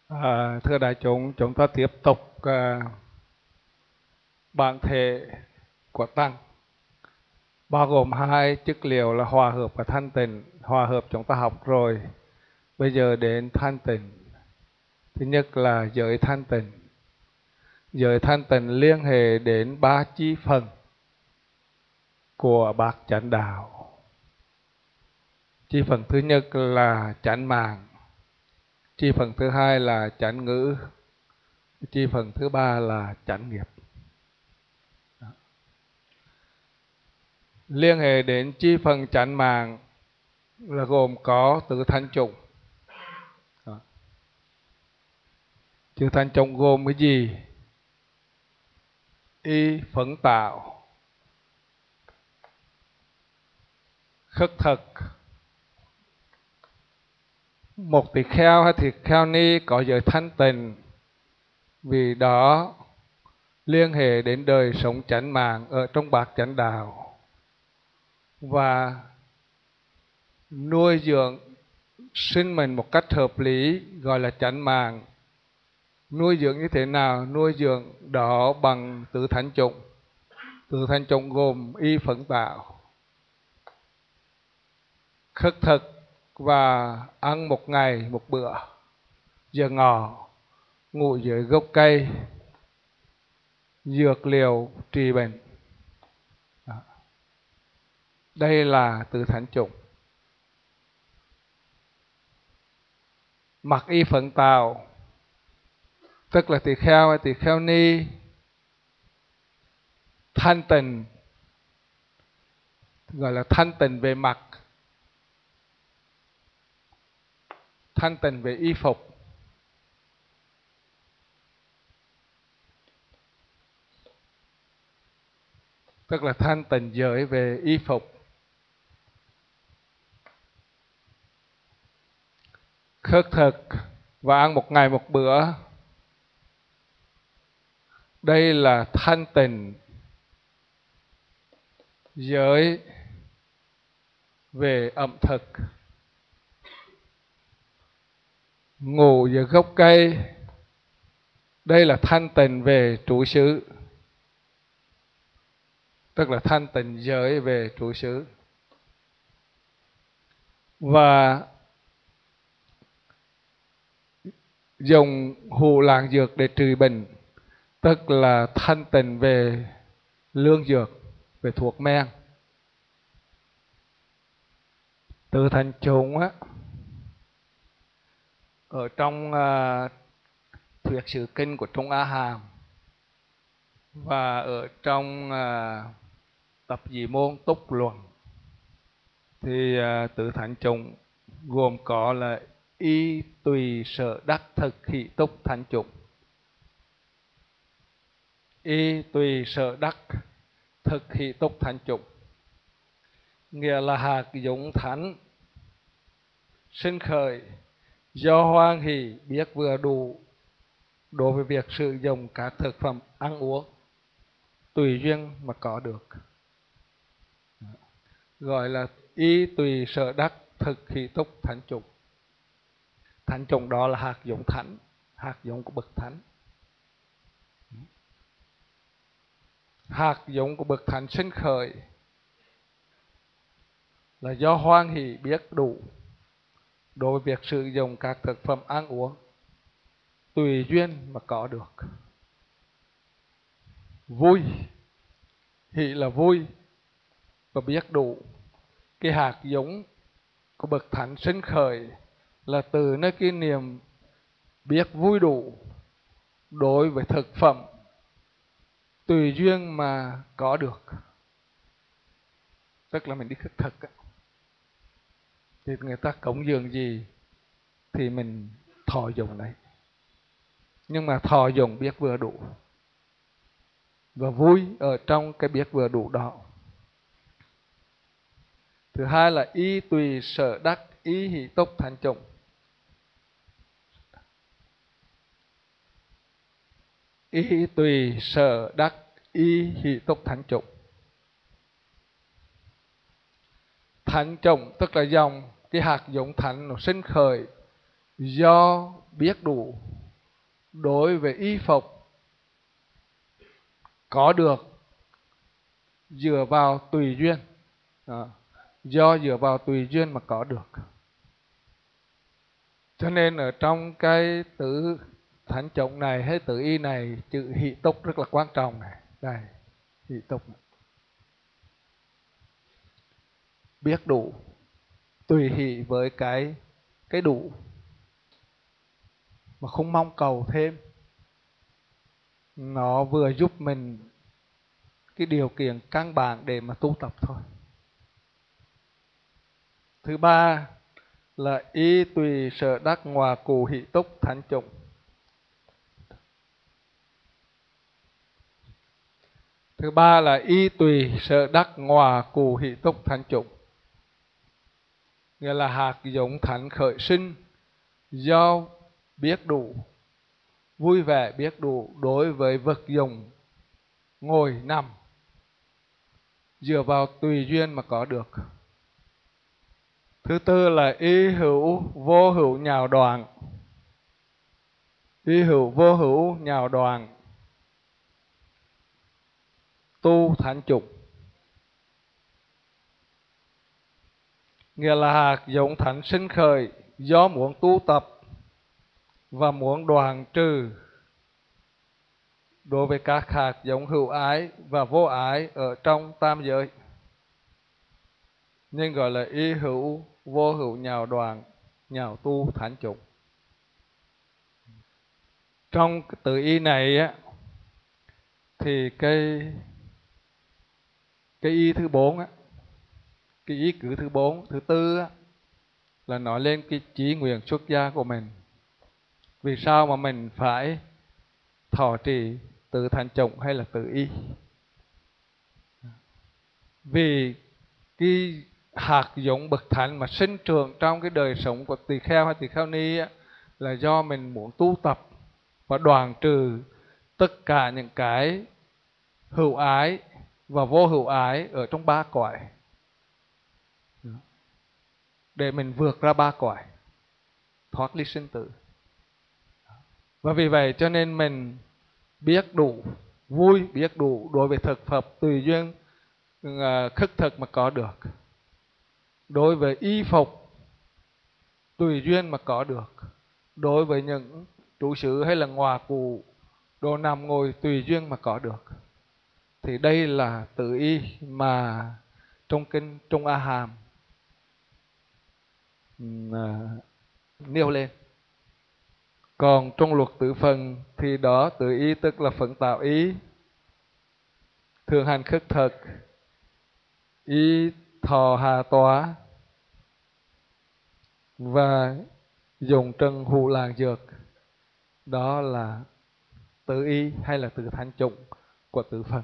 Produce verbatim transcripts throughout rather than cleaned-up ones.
À, thưa đại chúng, chúng ta tiếp tục à, bản thể của tăng, bao gồm hai chất liệu là hòa hợp và thanh tịnh. Hòa hợp chúng ta học rồi, bây giờ đến thanh tịnh. Thứ nhất là giới thanh tịnh. Giới thanh tịnh liên hệ đến ba chi phần của bát chánh đạo. Chi phần thứ nhất là chánh mạng, chi phần thứ hai là chánh ngữ, chi phần thứ ba là chánh nghiệp. Liên hệ đến chi phần chánh mạng là gồm có tứ thanh chủng. Tứ thanh chủng gồm cái gì? Y phấn tạo, khất thực. Một tỳ kheo hay tỳ kheo ni có giới thanh tịnh, vì đó liên hệ đến đời sống chánh mạng ở trong bát chánh đạo và nuôi dưỡng sinh mình một cách hợp lý, gọi là chánh mạng. Nuôi dưỡng như thế nào? Nuôi dưỡng đó bằng tứ thanh chủng. Tứ thanh chủng gồm y phấn tạo, khất thực và ăn một ngày một bữa, giờ ngọ, ngủ dưới gốc cây, dược liệu trị bệnh. Đây là tứ thanh chủng. Mặc y phấn tạo tức là tỳ kheo hay tỳ kheo ni thanh tịnh, gọi là thanh tịnh về mặc, thanh tịnh về y phục. Tức là thanh tịnh giới về y phục. Khất thực và ăn một ngày một bữa, đây là thanh tịnh giới về ẩm thực. Ngủ dưới gốc cây, đây là thanh tịnh về trú xứ, tức là thanh tịnh giới về trú xứ. Và dùng hủ lạng dược để trị bệnh, tức là thanh tịnh về lương dược, về thuốc men. Tứ thanh chủng á, ở trong uh, thuyết sử kinh của Trung A Hàm và ở trong uh, tập dị môn túc luận thì uh, tứ thanh chủng gồm có là y tùy sở đắc thực hỷ túc thanh chủng. Y tùy sở đắc thực hỷ túc thanh chủng nghĩa là hạt giống thánh sinh khởi do hoan hỷ biết vừa đủ đối với việc sử dụng các thực phẩm ăn uống tùy duyên mà có được, gọi là y tùy sở đắc thực hỷ túc thánh chủng. Thánh chủng đó là hạt giống thánh, hạt giống của bậc thánh. Hạt giống của bậc thánh sinh khởi là do hoan hỷ biết đủ đối với việc sử dụng các thực phẩm ăn uống tùy duyên mà có được. Vui, hỷ là vui và biết đủ. Cái hạt giống của bậc thánh sinh khởi là từ nơi cái niềm biết vui đủ đối với thực phẩm tùy duyên mà có được. Tức là mình đi khất thực thì người ta cúng dường gì thì mình thọ dụng đấy, nhưng mà thọ dụng biết vừa đủ và vui ở trong cái biết vừa đủ đó. Thứ hai là y tùy sở đắc y hỷ túc thanh chủng. Y tùy sở đắc y hỷ túc thanh chủng. Thanh chủng tức là dòng cái hạt giống thánh nó sinh khởi do biết đủ đối với y phục có được dựa vào tùy duyên. Đó. Do dựa vào tùy duyên mà có được. Cho nên ở trong cái tử thánh trọng này hay tử y này, chữ hỷ túc rất là quan trọng này. Đây, hỷ túc. Biết đủ, tùy hỷ với cái cái đủ, mà không mong cầu thêm. Nó vừa giúp mình cái điều kiện căn bản để mà tu tập thôi. Thứ ba là y tùy sở đắc hòa cụ hỷ túc thánh chủng. Thứ ba là y tùy sở đắc hòa cụ hỷ túc thánh chủng. Nghĩa là hạt giống thánh khởi sinh do biết đủ, vui vẻ biết đủ đối với vật dụng ngồi nằm, dựa vào tùy duyên mà có được. Thứ tư là y hữu vô hữu nhào đoạn. Y hữu vô hữu nhào đoạn tu thánh chủng. Nghĩa là hạt giống thánh sinh khởi do muốn tu tập và muốn đoạn trừ đối với các hạt giống hữu ái và vô ái ở trong tam giới, nên gọi là y hữu vô hữu nhào đoạn, nhào tu thánh chủng. Trong tự y này á, thì cái cái y thứ bốn á, cái ý cử thứ bốn, thứ tư á, là nói lên cái chí nguyện xuất gia của mình. Vì sao mà mình phải thọ trì tự thánh chủng hay là tự y? Vì cái hạt giống bậc thánh mà sinh trưởng trong cái đời sống của tỳ kheo hay tỳ kheo ni á, là do mình muốn tu tập và đoạn trừ tất cả những cái hữu ái và vô hữu ái ở trong ba cõi, để mình vượt ra ba cõi, thoát ly sinh tử. Và vì vậy cho nên mình biết đủ, vui biết đủ đối với thực phẩm tùy duyên khất thực mà có được, đối với y phục tùy duyên mà có được, đối với những trụ xứ hay là ngòa cụ đồ nằm ngồi tùy duyên mà có được. Thì đây là tự y mà trong kinh Trung A Hàm nêu lên. Còn trong luật tự phần thì đó tự y tức là phận tạo ý, thường hành khất thực, y thọ hà tòa và dùng trần hữu làng dược. Đó là tự y hay là tự thánh chủng của tự phần.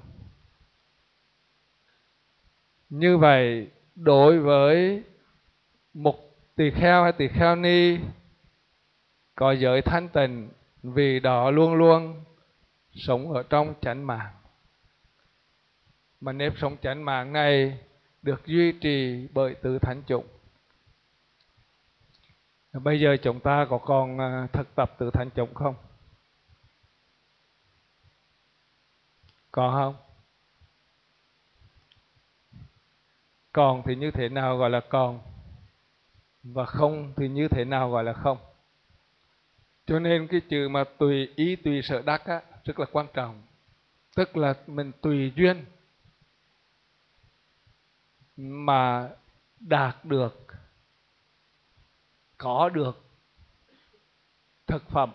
Như vậy đối với một tỳ kheo hay tỳ kheo ni có giới thanh tịnh, vì đó luôn luôn sống ở trong chánh mạng. Mà nếp sống chánh mạng này được duy trì bởi tự thánh chủng. Bây giờ chúng ta có còn thực tập tự thánh chủng không? Có không? Còn thì như thế nào gọi là còn? Và không thì như thế nào gọi là không? Cho nên cái chữ mà tùy ý tùy sở đắc á, rất là quan trọng. Tức là mình tùy duyên mà đạt được, có được thực phẩm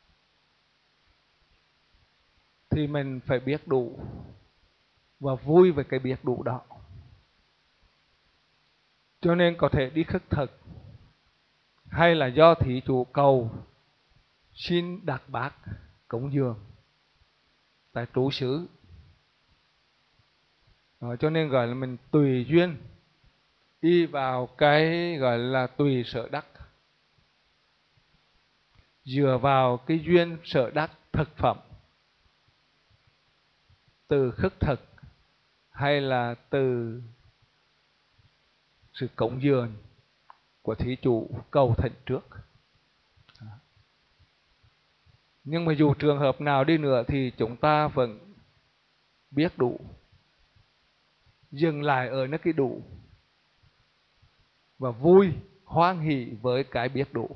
thì mình phải biết đủ và vui về cái biết đủ đó. Cho nên có thể đi khất thực hay là do thí chủ cầu xin đặt bát cúng dường tại trụ xứ. Đó, cho nên gọi là mình tùy duyên, y vào cái gọi là tùy sở đắc, dựa vào cái duyên sở đắc thực phẩm, từ khất thực hay là từ sự cúng dường của thí chủ cầu thỉnh trước. Nhưng mà dù trường hợp nào đi nữa thì chúng ta vẫn biết đủ, dừng lại ở nơi cái đủ và vui hoan hỷ với cái biết đủ.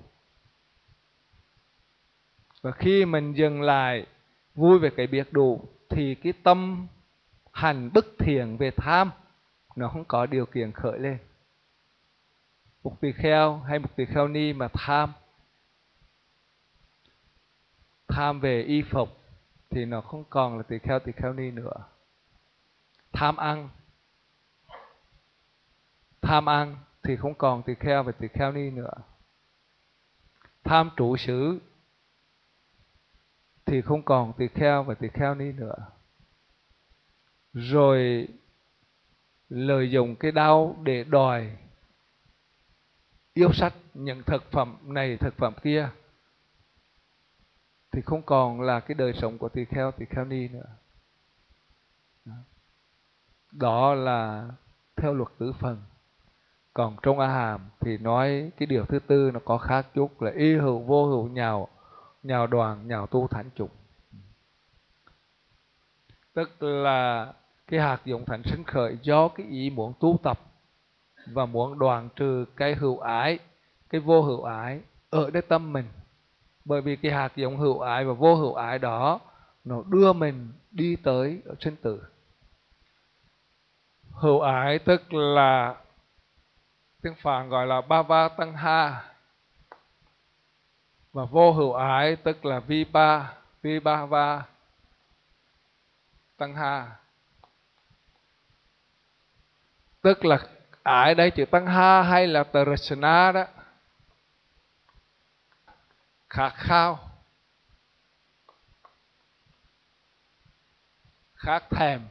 Và khi mình dừng lại vui về cái biết đủ thì cái tâm hành bất thiện về tham nó không có điều kiện khởi lên. Một tỳ kheo hay một tỳ kheo ni mà tham tham về y phục thì nó không còn là tỳ kheo tỳ kheo ni nữa. Tham ăn tham ăn thì không còn tỳ kheo và tỳ kheo ni nữa. Tham trụ xứ thì không còn tỳ kheo và tỳ kheo ni nữa. Rồi lợi dụng cái đau để đòi yêu sách những thực phẩm này thực phẩm kia thì không còn là cái đời sống của tỳ kheo tỳ kheo ni nữa. Đó là theo luật tứ phần. Còn trong A Hàm thì nói cái điều thứ tư nó có khác chút là y hữu vô hữu nhào nhào đoàn nhào tu thánh chủng. Tức là cái hạt giống thánh sinh khởi do cái ý muốn tu tập và muốn đoạn trừ cái hữu ái, cái vô hữu ái ởในtâm mình. Bởi vì cái hạt giống hữu ái và vô hữu ái đó nó đưa mình đi tới ở sinh tử. Hữu ái tức là tiếng Phạn gọi là Bhava Tanha, và vô hữu ái tức là Vibha Vibhava Tanha. Tức là ái đây chữ Tanha hay là Trishna đó, khát khao, khát thèm.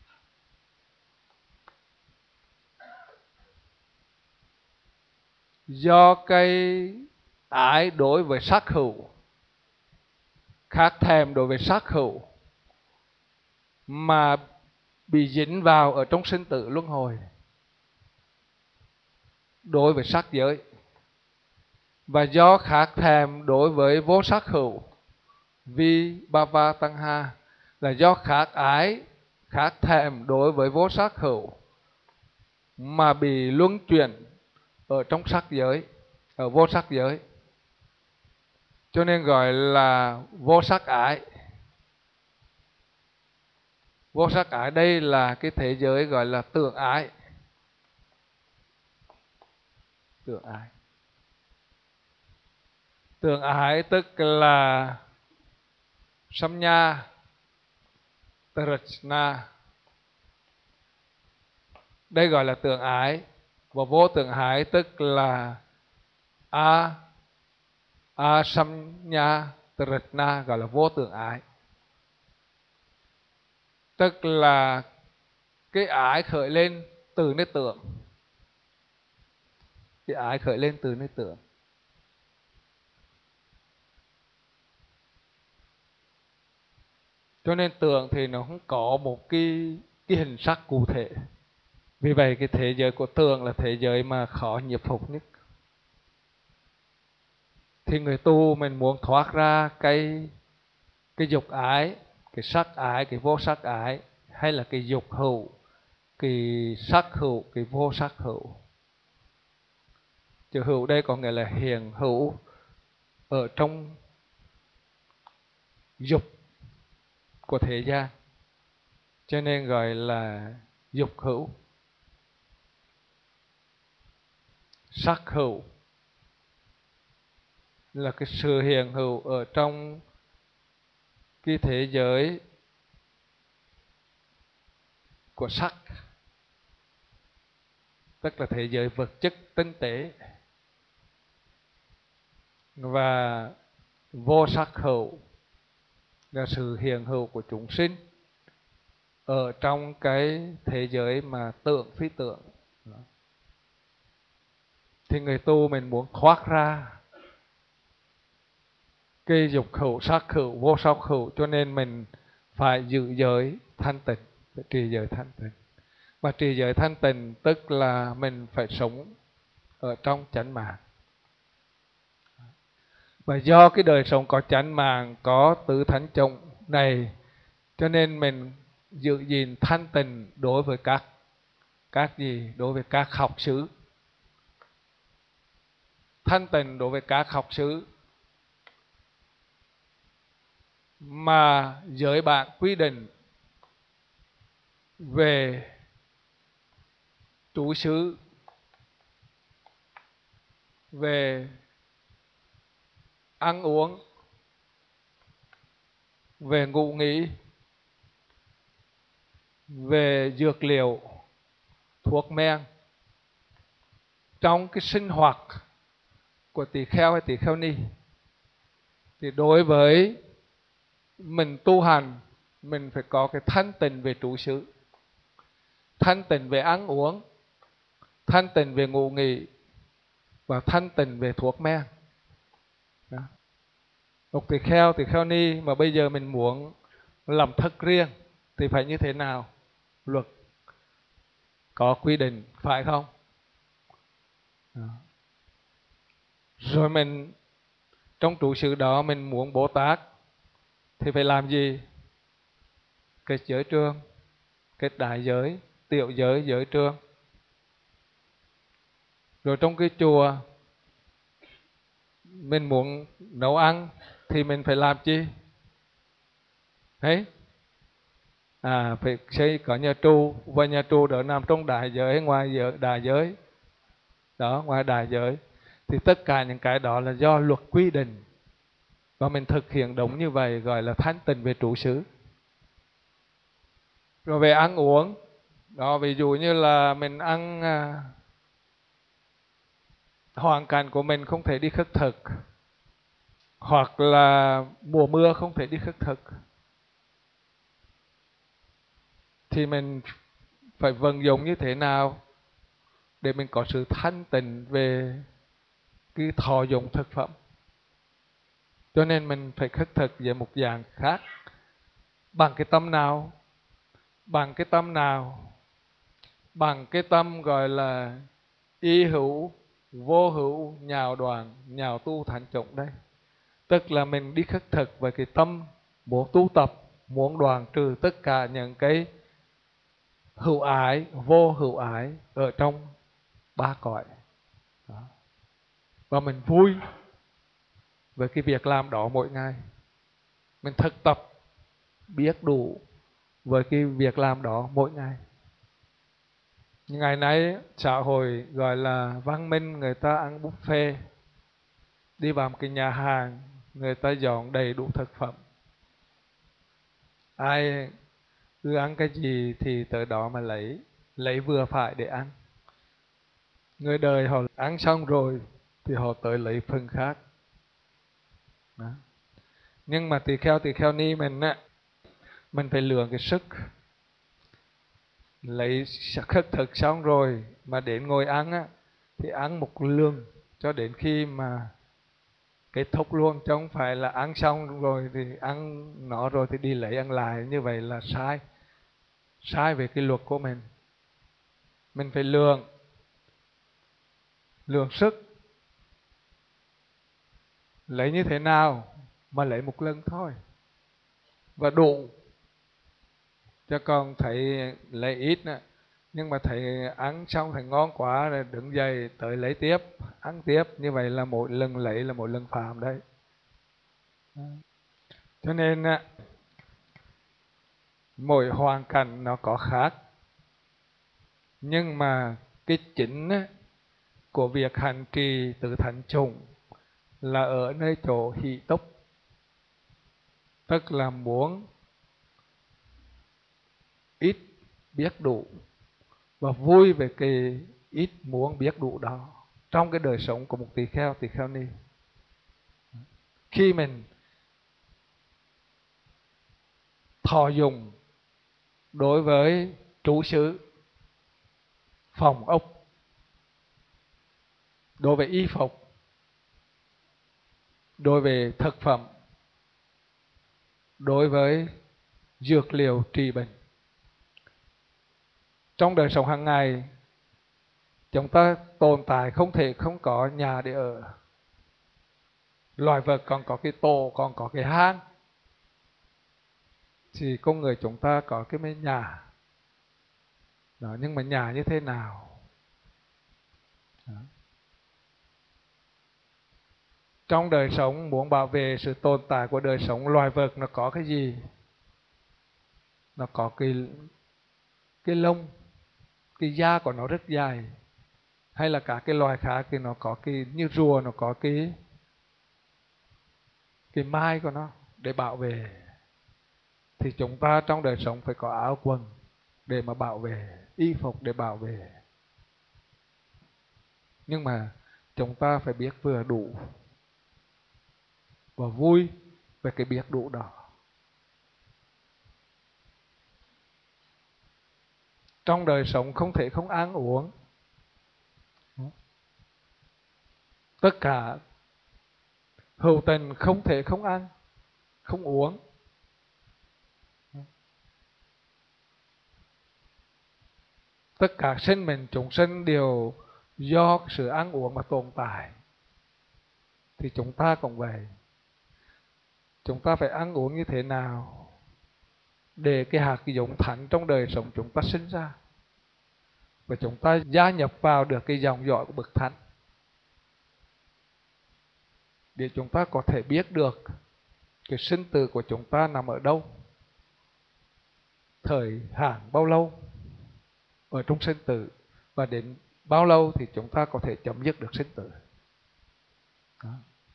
Do cái ái đối với sắc hữu, khát thèm đối với sắc hữu mà bị dính vào ở trong sinh tử luân hồi đối với sắc giới. Và do khát thèm đối với vô sắc hữu, vi bhava tanha, là do khát ái, khát thèm đối với vô sắc hữu mà bị luân chuyển ở trong sắc giới, ở vô sắc giới, cho nên gọi là vô sắc ái. Vô sắc ái đây là cái thế giới gọi là tưởng ái. Tưởng ái tưởng ái tức là samnya trishna, đây gọi là tưởng ái. Và vô tưởng ái tức là a a samnya trishna, gọi là vô tưởng ái. Tức là cái ái khởi lên từ nơi tưởng, cái ái khởi lên từ nơi tưởng. Cho nên tưởng thì nó không có một cái, cái hình sắc cụ thể. Vì vậy cái thế giới của tưởng là thế giới mà khó nhiếp phục nhất. Thì người tu mình muốn thoát ra cái cái dục ái, cái sắc ái, cái vô sắc ái, hay là cái dục hữu, cái sắc hữu, cái vô sắc hữu. Chữ hữu đây có nghĩa là hiện hữu ở trong dục của thế gian, cho nên gọi là dục hữu. Sắc hữu là cái sự hiện hữu ở trong cái thế giới của sắc, tức là thế giới vật chất tinh tế. Và vô sắc hữu là sự hiện hữu của chúng sinh ở trong cái thế giới mà tưởng phi tưởng. Thì người tu mình muốn thoát ra cái dục hữu, sắc hữu, vô sắc hữu, cho nên mình phải giữ giới thanh tịnh, phải trì giới thanh tịnh. Mà trì giới thanh tịnh tức là mình phải sống ở trong chánh mạng. Và do cái đời sống có chánh mạng, có tứ thánh trọng này, cho nên mình giữ gìn thanh tịnh đối với các các gì? Đối với các học xứ. Thanh tịnh đối với các học xứ mà giới bạn quy định về trú xứ, về ăn uống, về ngủ nghỉ, về dược liệu, thuốc men trong cái sinh hoạt của tỳ kheo hay tỳ kheo ni, thì đối với mình tu hành, mình phải có cái thanh tịnh về trú xứ, thanh tịnh về ăn uống, thanh tịnh về ngủ nghỉ và thanh tịnh về thuốc men. Đó. Một tỳ kheo, tỳ kheo ni mà bây giờ mình muốn làm thức riêng thì phải như thế nào? Luật có quy định, phải không? Đó. Rồi mình trong trụ sự đó mình muốn Bồ Tát thì phải làm gì? Kết giới trương, kết đại giới, tiểu giới, giới trương. Rồi trong cái chùa mình muốn nấu ăn thì mình phải làm chi? Đấy. À, phải xây có nhà tù, và nhà tù đó nằm trong đại giới hay ngoài giới, đại giới? Đó, ngoài đại giới. Thì tất cả những cái đó là do luật quy định, và mình thực hiện đúng như vậy gọi là thanh tịnh về trụ xứ. Rồi về ăn uống, đó, ví dụ như là mình ăn à, hoàn cảnh của mình không thể đi khất thực, hoặc là mùa mưa không thể đi khất thực, thì mình phải vận dụng như thế nào để mình có sự thanh tịnh về cái thọ dụng thực phẩm. Cho nên mình phải khất thực về một dạng khác. Bằng cái tâm nào? Bằng cái tâm nào? Bằng cái tâm gọi là y hữu, vô hữu, nhào đoàn, nhào tu thánh trọng đây. Tức là mình đi khất thực với cái tâm muốn tu tập, muốn đoàn trừ tất cả những cái hữu ái, vô hữu ái ở trong ba cõi. Đó. Và mình vui với cái việc làm đó mỗi ngày. Mình thực tập biết đủ với cái việc làm đó mỗi ngày. Ngày nay xã hội gọi là văn minh, người ta ăn buffet, đi vào một cái nhà hàng, người ta dọn đầy đủ thực phẩm. Ai cứ ăn cái gì thì tới đó mà lấy, lấy vừa phải để ăn. Người đời họ ăn xong rồi thì họ tới lấy phần khác. Đó. Nhưng mà tỳ kheo, tỳ kheo ni mình á, mình phải lượng cái sức. Lấy khất thực xong rồi mà đến ngồi ăn á, thì ăn một lương cho đến khi mà kết thúc luôn, chứ không phải là ăn xong rồi thì ăn nó rồi thì đi lấy ăn lại, như vậy là sai. Sai về cái luật của mình. Mình phải lượng, lượng sức. Lấy như thế nào mà lấy một lần thôi và đủ. Chứ còn thấy lấy ít nữa, nhưng mà thấy ăn xong thấy ngon quá rồi đứng dậy tới lấy tiếp, ăn tiếp, như vậy là mỗi lần lấy là mỗi lần phạm đấy. Cho nên mỗi hoàn cảnh nó có khác, nhưng mà cái chính của việc hành trì tứ thánh chủng là ở nơi chỗ hỷ túc, tức là muốn ít biết đủ và vui về cái ít muốn biết đủ đó trong cái đời sống của một tỳ kheo, tỳ kheo ni. Khi mình thọ dùng đối với trú xứ, phòng ốc, đối với y phục, đối với thực phẩm, đối với dược liệu trị bệnh, trong đời sống hàng ngày chúng ta tồn tại không thể không có nhà để ở. loài vật còn có cái tổ, còn có cái hang, thì con người chúng ta có cái mấy nhà. Đó, nhưng mà nhà như thế nào? Đó. Trong đời sống muốn bảo vệ sự tồn tại của đời sống, loài vật nó có cái gì? Nó có cái cái lông, cái da của nó rất dài. Hay là cả cái loài khác thì nó có cái, như rùa nó có cái cái mai của nó để bảo vệ. Thì chúng ta trong đời sống phải có áo quần để mà bảo vệ, y phục để bảo vệ. Nhưng mà chúng ta phải biết vừa đủ và vui về cái biết đủ đó. Trong đời sống không thể không ăn uống. Tất cả hữu tình không thể không ăn, không uống. Tất cả sinh mệnh chúng sinh đều do sự ăn uống mà tồn tại. Thì chúng ta cũng vậy. Chúng ta phải ăn uống như thế nào để cái hạt giống thánh trong đời sống chúng ta sinh ra, và chúng ta gia nhập vào được cái dòng dõi của bậc thánh, để chúng ta có thể biết được cái sinh tử của chúng ta nằm ở đâu, thời hạn bao lâu ở trong sinh tử, và đến bao lâu thì chúng ta có thể chấm dứt được sinh tử. Đó.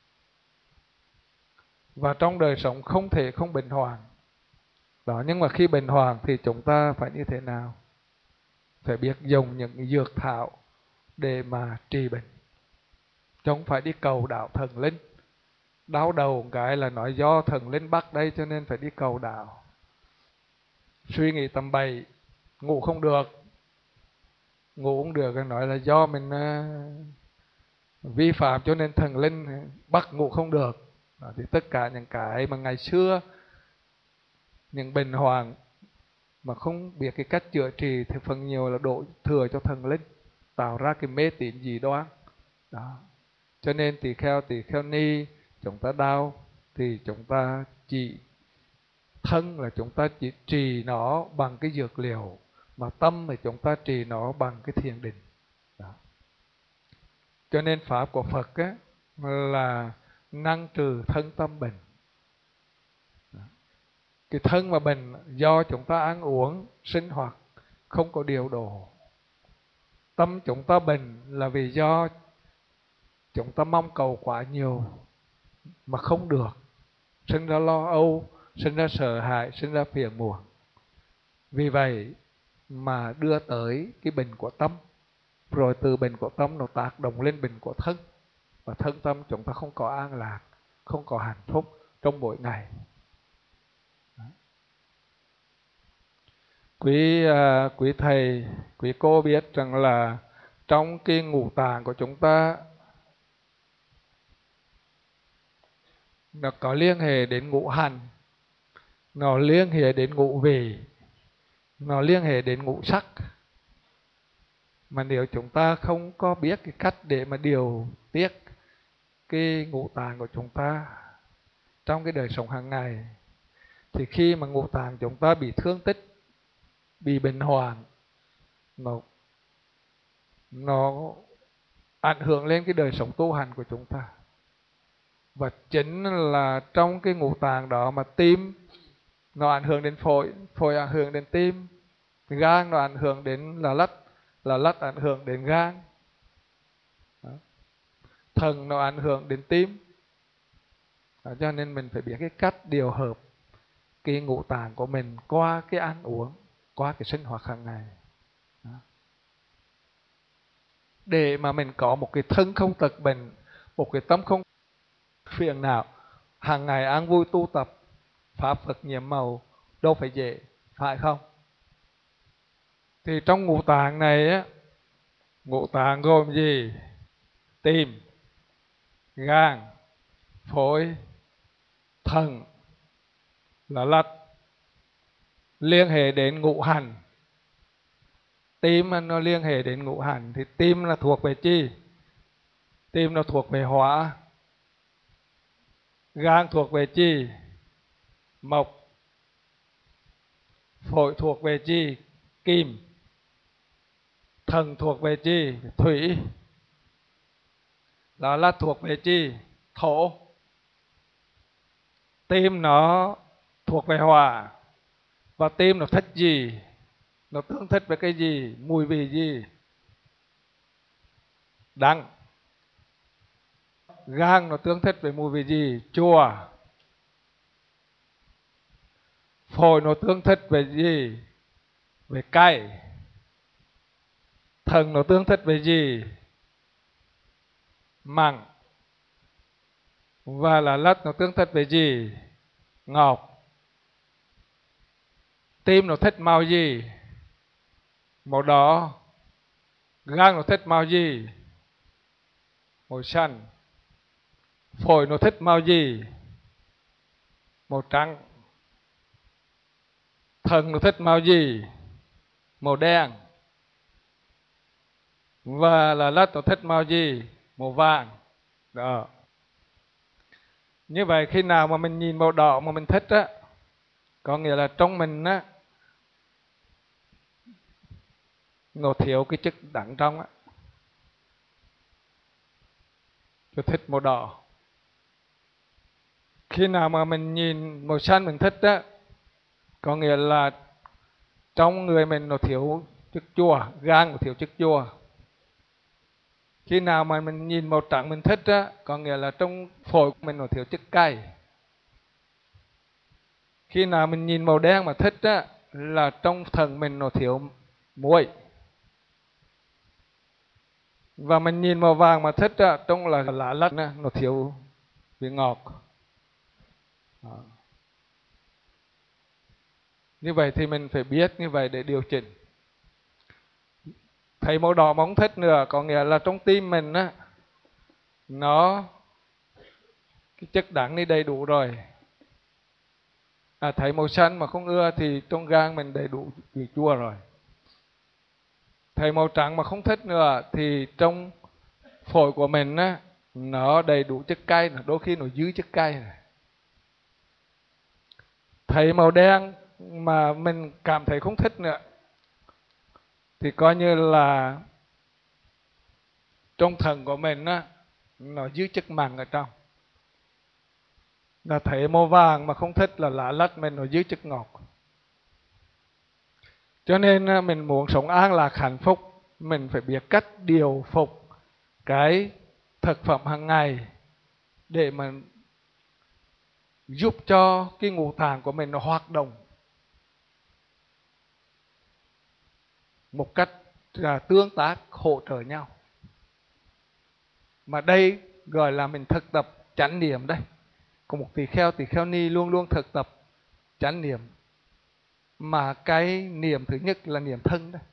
Và trong đời sống không thể không bệnh hoạn. Đó, nhưng mà khi bệnh hoạn thì chúng ta phải như thế nào? Phải biết dùng những dược thảo để mà trị bệnh, chứ không phải đi cầu đạo thần linh. Đau đầu cái là nói do thần linh bắt đây cho nên phải đi cầu đạo. Suy nghĩ tầm bậy, ngủ không được, ngủ không được nói là do mình uh, vi phạm cho nên thần linh bắt ngủ không được. Đó, thì tất cả những cái mà ngày xưa những bệnh hoạn mà không biết cái cách chữa trị thì phần nhiều là đổ thừa cho thần linh, tạo ra cái mê tín dị đoan. Đó. Cho nên tỳ kheo tỳ kheo ni chúng ta đau thì chúng ta chỉ thân là chúng ta chỉ trì nó bằng cái dược liệu, mà tâm thì chúng ta trì nó bằng cái thiền định. Đó. Cho nên pháp của Phật á, là năng trừ thân tâm bệnh. Đó. Cái thân mà bệnh do chúng ta ăn uống sinh hoạt không có điều độ. Tâm chúng ta bệnh là vì do chúng ta mong cầu quá nhiều mà không được, sinh ra lo âu, sinh ra sợ hãi, sinh ra phiền muộn. Vì vậy mà đưa tới cái bệnh của tâm, rồi từ bệnh của tâm nó tác động lên bệnh của thân, và thân tâm chúng ta không có an lạc, không có hạnh phúc trong mỗi ngày. Quý uh, quý thầy, quý cô biết rằng là trong cái ngũ tạng của chúng ta nó có liên hệ đến ngũ hành, nó liên hệ đến ngũ vị, nó liên hệ đến ngũ sắc. Mà nếu chúng ta không có biết cái cách để mà điều tiết cái ngũ tạng của chúng ta trong cái đời sống hàng ngày, thì khi mà ngũ tạng chúng ta bị thương tích, bị bệnh hoạn, nó nó ảnh hưởng lên cái đời sống tu hành của chúng ta. Và chính là trong cái ngũ tạng đó mà tim nó ảnh hưởng đến phổi, phổi ảnh hưởng đến tim, gan nó ảnh hưởng đến là lách, là lách ảnh hưởng đến gan. Đó. Thần nó ảnh hưởng đến tim. Đó, cho nên mình phải biết cái cách điều hợp cái ngũ tạng của mình qua cái ăn uống, qua cái sinh hoạt hàng ngày. Đó. Để mà mình có một cái thân không tật bệnh, một cái tâm không phiền não, hàng ngày ăn vui tu tập pháp Phật nhiệm màu đâu phải dễ, phải không? Thì trong ngũ tạng này á, ngũ tạng gồm gì? Tim, gan, phổi, thận, là lách, liên hệ đến ngũ hành. Tim nó liên hệ đến ngũ hành, thì tim là thuộc về chi? Tim nó thuộc về hỏa. Gan thuộc về chi? Mộc. Phổi thuộc về chi? Kim. Thận thuộc về chi? Thủy. Đó là thuộc về chi? Thổ. Tim nó thuộc về hỏa. Và tim nó thích gì? Nó tương thích với cái gì? Mùi vị gì? Đắng. Gan nó tương thích với mùi vị gì? Chua. Phổi nó tương thích về gì? Về cay. Thận nó tương thích về gì? Mặn. Và là lách nó tương thích về gì? Ngọt. Tim nó thích màu gì? Màu đỏ. Gan nó thích màu gì? Màu xanh. Phổi nó thích màu gì? Màu trắng. Thận nó thích màu gì? Màu đen. Và là lách nó thích màu gì? Màu vàng. Đó. Như vậy khi nào mà mình nhìn màu đỏ mà mình thích á, có nghĩa là trong mình á, nó thiếu cái chất đắng trong á. Tôi thích màu đỏ. Khi nào mà mình nhìn màu xanh mình thích á, có nghĩa là trong người mình nó thiếu chất chua, gan nó thiếu chất chua. Khi nào mà mình nhìn màu trắng mình thích á, có nghĩa là trong phổi của mình nó thiếu chất cay. Khi nào mình nhìn màu đen mà thích á, là trong thận mình nó thiếu muối. Và mình nhìn màu vàng mà thích á, trong là lá lách nó thiếu vị ngọt. Đó. Như vậy thì mình phải biết như vậy để điều chỉnh. Thấy màu đỏ mà không thích nữa, có nghĩa là trong tim mình á, nó cái chất đắng đi đầy đủ rồi. À, thấy màu xanh mà không ưa thì trong gan mình đầy đủ vị chua rồi. Thấy màu trắng mà không thích nữa thì trong phổi của mình á, nó đầy đủ chất cay, đôi khi nó dư chất cay này. Thấy màu đen mà mình cảm thấy không thích nữa thì coi như là trong thận của mình á, nó dư chất mặn ở trong. Là thấy màu vàng mà không thích là lá lách mình nó dư chất ngọt. Cho nên mình muốn sống an lạc hạnh phúc, mình phải biết cách điều phục cái thực phẩm hàng ngày để mà giúp cho cái ngũ tạng của mình nó hoạt động một cách là tương tác hỗ trợ nhau. Mà đây gọi là mình thực tập chánh niệm đây. Có một tỳ kheo, tỳ kheo ni luôn luôn thực tập chánh niệm. Mà cái niệm thứ nhất là niệm thân đây.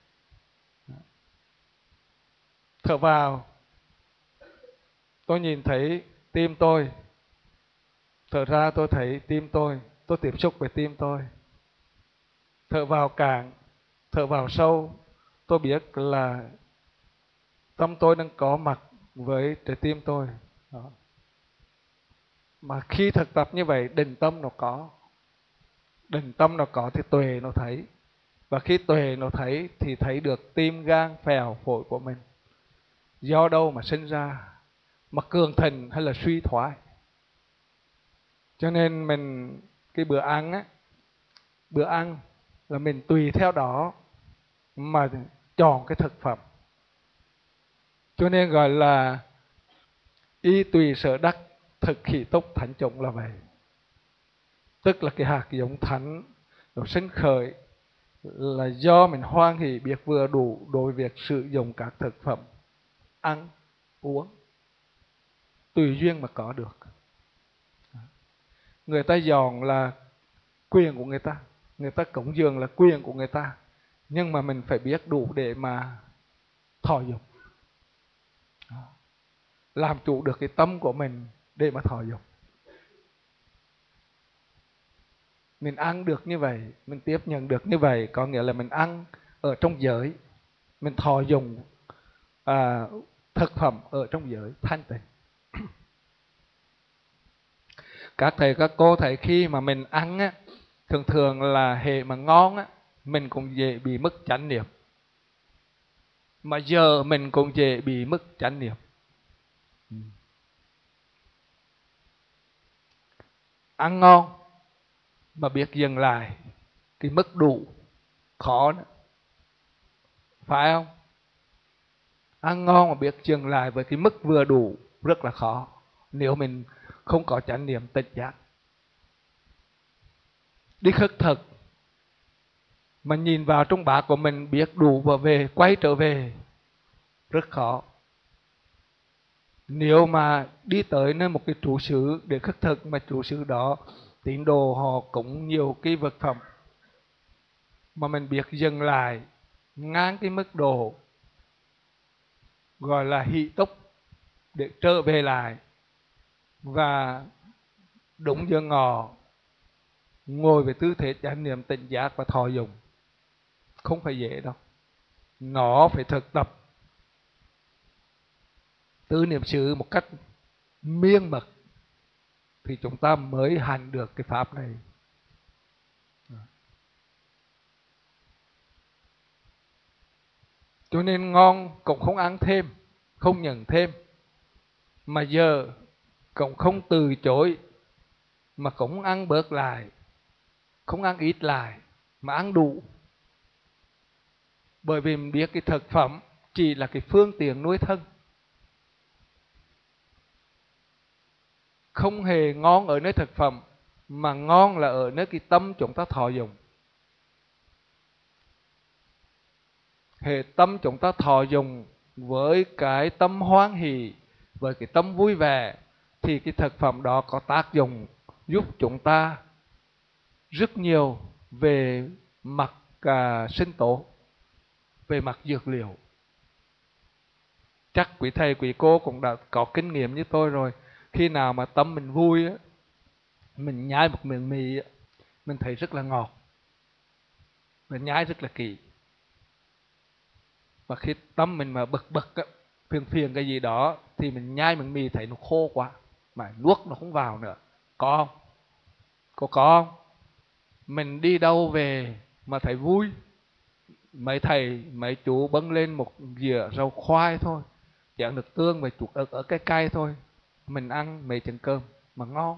Thở vào, tôi nhìn thấy tim tôi. Thở ra tôi thấy tim tôi, tôi tiếp xúc với tim tôi. Thở vào cạn, thở vào sâu, tôi biết là tâm tôi đang có mặt với trái tim tôi. Đó. Mà khi thực tập như vậy, định tâm nó có. Định tâm nó có thì tuệ nó thấy. Và khi tuệ nó thấy thì thấy được tim, gan, phèo, phổi của mình do đâu mà sinh ra, mà cường thịnh hay là suy thoái. Cho nên mình cái bữa ăn á, bữa ăn là mình tùy theo đó mà chọn cái thực phẩm. Cho nên gọi là y tùy sở đắc, thực khỉ túc thánh chủng là vậy. Tức là cái hạt giống thánh nó sinh khởi là do mình hoan hỷ biết vừa đủ đối việc sử dụng các thực phẩm ăn, uống. Tùy duyên mà có được. Người ta dọn là quyền của người ta, người ta cúng dường là quyền của người ta. Nhưng mà mình phải biết đủ để mà thọ dụng. Làm chủ được cái tâm của mình để mà thọ dụng. Mình ăn được như vậy, mình tiếp nhận được như vậy, có nghĩa là mình ăn ở trong giới, mình thọ dụng à, thực phẩm ở trong giới thanh tịnh. các thầy các cô thấy khi mà mình ăn á, thường thường là hệ mà ngon á, mình cũng dễ bị mất chánh niệm. Mà giờ mình cũng dễ bị mất chánh niệm. Ăn ngon mà biết dừng lại, cái mức đủ khó đó. Phải không? Ăn ngon mà biết dừng lại với cái mức vừa đủ rất là khó, nếu mình không có chánh niệm tỉnh giác. Đi khất thực mà nhìn vào trong bát của mình biết đủ và về, quay trở về rất khó. Nếu mà đi tới nơi một cái trụ xứ để khất thực mà trụ xứ đó tín đồ họ cũng nhiều cái vật phẩm, mà mình biết dừng lại ngang cái mức độ gọi là hỷ túc để trở về lại, và đúng giờ ngọ ngồi về tư thế chánh niệm tỉnh giác và thọ dụng, không phải dễ đâu. Nó phải thực tập tư niệm xứ một cách miên mật thì chúng ta mới hành được cái pháp này. Cho nên ngon cũng không ăn thêm, không nhận thêm, mà giờ cũng không từ chối, mà cũng ăn bớt lại, không ăn ít lại, mà ăn đủ. Bởi vì mình biết cái thực phẩm chỉ là cái phương tiện nuôi thân, không hề ngon ở nơi thực phẩm, mà ngon là ở nơi cái tâm chúng ta thọ dụng. Hệ tâm chúng ta thọ dụng với cái tâm hoan hỷ, với cái tâm vui vẻ, thì cái thực phẩm đó có tác dụng giúp chúng ta rất nhiều về mặt à, sinh tố, về mặt dược liệu. Chắc quý thầy quý cô cũng đã có kinh nghiệm như tôi rồi. Khi nào mà tâm mình vui á, mình nhai một miếng mì á, mình thấy rất là ngọt, mình nhai rất là kỹ. Và khi tâm mình mà bực bực á, phiền phiền cái gì đó, thì mình nhai miếng mì thấy nó khô quá, mà nuốt nó không vào nữa. Có không? Có có không? Mình đi đâu về mà thấy vui, mấy thầy mấy chú bưng lên một dĩa rau khoai thôi, chén nước tương và chút ớt ở cái cay thôi, mình ăn mấy chén cơm mà ngon.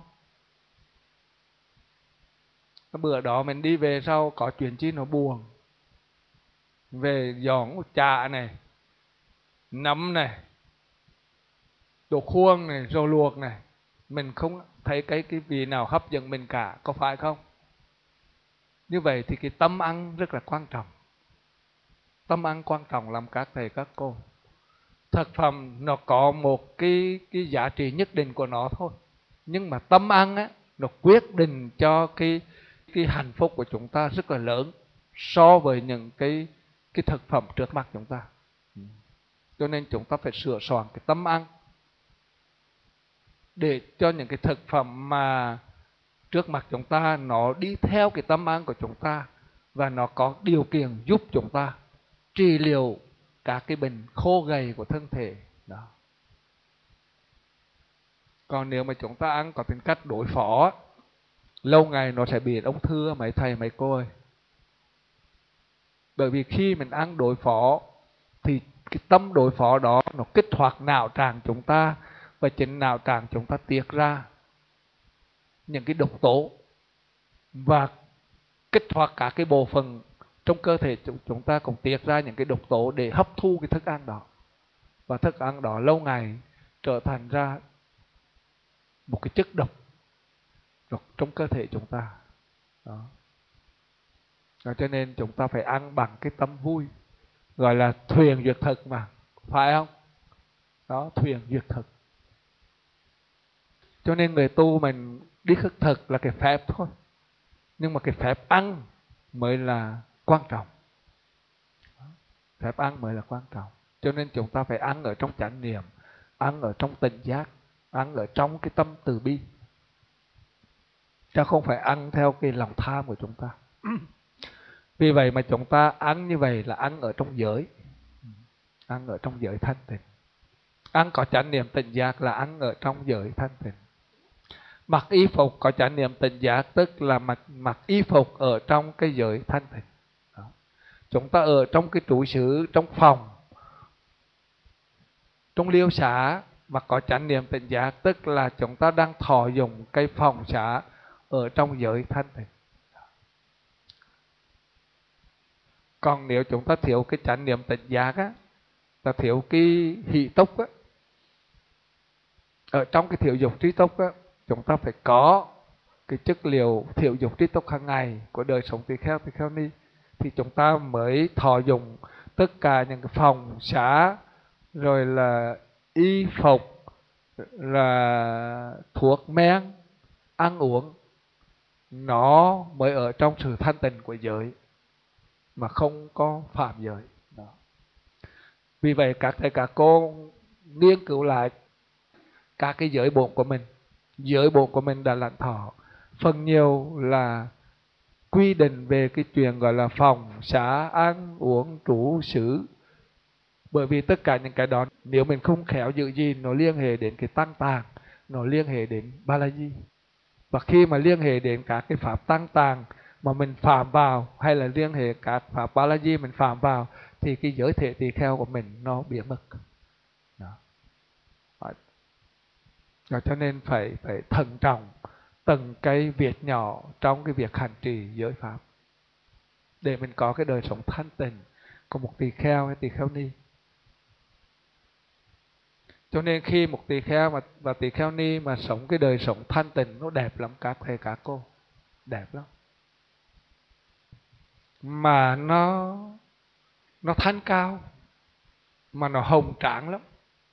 Cái bữa đó mình đi về sau có chuyện chi nó buồn, về dọn chả này, nấm này, đồ khuôn này, rau luộc này, mình không thấy cái cái vị nào hấp dẫn mình cả, có phải không? Như vậy thì cái tâm ăn rất là quan trọng. Tâm ăn quan trọng lắm các thầy các cô. Thực phẩm nó có một cái cái giá trị nhất định của nó thôi, nhưng mà tâm ăn á, nó quyết định cho cái cái hạnh phúc của chúng ta rất là lớn so với những cái cái thực phẩm trước mặt chúng ta. Cho nên chúng ta phải sửa soạn cái tâm ăn để cho những cái thực phẩm mà trước mặt chúng ta nó đi theo cái tâm ăn của chúng ta, và nó có điều kiện giúp chúng ta trị liệu các cái bệnh khô gầy của thân thể đó. Còn nếu mà chúng ta ăn có tính cách đối phó, lâu ngày nó sẽ bị ung thư mấy thầy mấy cô ơi. Bởi vì khi mình ăn đối phó thì cái tâm đối phó đó nó kích hoạt não trạng chúng ta, và chính não trạng chúng ta tiết ra những cái độc tố và kích hoạt cả cái bộ phận trong cơ thể chúng ta cũng tiết ra những cái độc tố để hấp thu cái thức ăn đó, và thức ăn đó lâu ngày trở thành ra một cái chất độc trong cơ thể chúng ta đó. Đó, cho nên chúng ta phải ăn bằng cái tâm vui, gọi là thuyền duyệt thực mà, phải không? Đó, thuyền duyệt thực. Cho nên người tu mình đi khất thực là cái phép thôi, nhưng mà cái phép ăn mới là quan trọng. Phép ăn mới là quan trọng. Cho nên chúng ta phải ăn ở trong chánh niệm, ăn ở trong tỉnh giác, ăn ở trong cái tâm từ bi, chứ không phải ăn theo cái lòng tham của chúng ta. Vì vậy mà chúng ta ăn như vậy là ăn ở trong giới, ăn ở trong giới thanh tịnh. Ăn có chánh niệm tỉnh giác là ăn ở trong giới thanh tịnh. Mặc y phục có chánh niệm tỉnh giác, tức là mặc, mặc y phục ở trong cái giới thanh tịnh. Đó. Chúng ta ở trong cái trụ xứ, trong phòng, trong liêu xá mà có chánh niệm tỉnh giác, tức là chúng ta đang thọ dụng cái phòng xá ở trong giới thanh tịnh. Còn nếu chúng ta thiếu cái chánh niệm tỉnh giác á, ta thiếu cái hỷ túc á, ở trong cái thiểu dục trí túc á, chúng ta phải có cái chất liệu thiểu dục trí túc hàng ngày của đời sống tỳ kheo, tỳ kheo ni, thì chúng ta mới thọ dụng tất cả những cái phòng xá, rồi là y phục, là thuốc men, ăn uống, nó mới ở trong sự thanh tịnh của giới mà không có phạm giới. Đó. Vì vậy các thầy các cô nghiên cứu lại các cái giới bổn của mình. Giới bổn của mình đã lãnh thọ phần nhiều là quy định về cái chuyện gọi là phòng xá, ăn uống, trú xứ. Bởi vì tất cả những cái đó nếu mình không khéo giữ gìn, nó liên hệ đến cái tăng tàng, nó liên hệ đến ba la di. Và khi mà liên hệ đến các cái pháp tăng tàng mà mình phạm vào, hay là liên hệ các pháp ba la di mình phạm vào, thì cái giới thể tỳ kheo của mình nó biến mất. Đó. Đó, cho nên phải phải thận trọng từng cái việc nhỏ trong cái việc hành trì giới pháp để mình có cái đời sống thanh tịnh của một tỳ kheo hay tỳ kheo ni. Cho nên khi một tỳ kheo mà và tỳ kheo ni mà sống cái đời sống thanh tịnh, nó đẹp lắm các thầy các cô, đẹp lắm, mà nó nó thanh cao, mà nó hồng tráng lắm.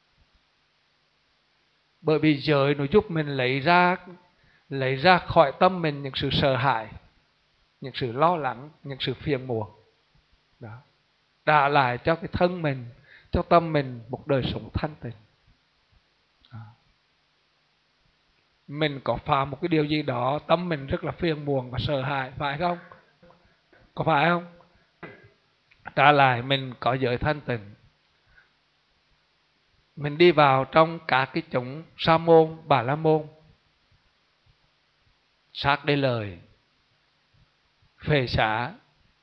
Bởi vì giới nó giúp mình lấy ra lấy ra khỏi tâm mình những sự sợ hãi, những sự lo lắng, những sự phiền muộn. Đó. Trả lại cho cái thân mình, cho tâm mình một đời sống thanh tịnh. Đó. Mình có phạm một cái điều gì đó, tâm mình rất là phiền muộn và sợ hãi, phải không? Có phải không? Trả lại mình có giới thanh tịnh. Mình đi vào trong các cái chúng sa môn, bà la môn, sát đây lời, phệ xả,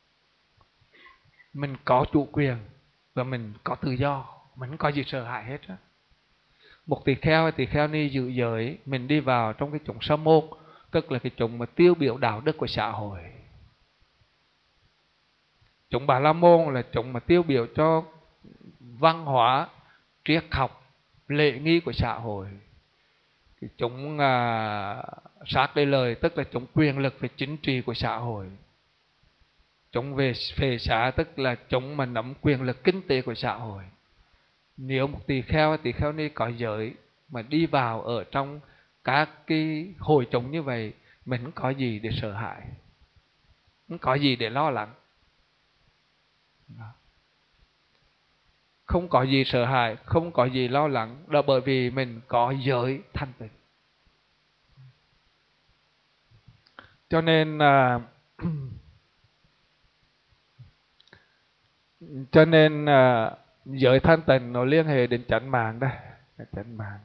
mình có chủ quyền và mình có tự do, mình không có gì sợ hãi hết á. Một tỳ kheo hay tỳ kheo ni giữ giới, mình đi vào trong cái chủng sa môn, tức là cái chủng mà tiêu biểu đạo đức của xã hội. Chủng bà la môn là chủng mà tiêu biểu cho văn hóa, triết học, lễ nghi của xã hội. Cái chủng à, sát đây lời tức là chủng quyền lực về chính trị của xã hội. Chủng về phệ xả tức là chủng mà nắm quyền lực kinh tế của xã hội. Nếu một tỳ kheo hay tỳ kheo ni có giới mà đi vào ở trong các cái hội chúng như vậy, mình không có gì để sợ hãi, không có gì để lo lắng. Không có gì sợ hãi, không có gì lo lắng, đó bởi vì mình có giới thanh tịnh. Cho nên à, cho nên à, giới thanh tịnh nó liên hệ đến chánh mạng đây, chánh mạng.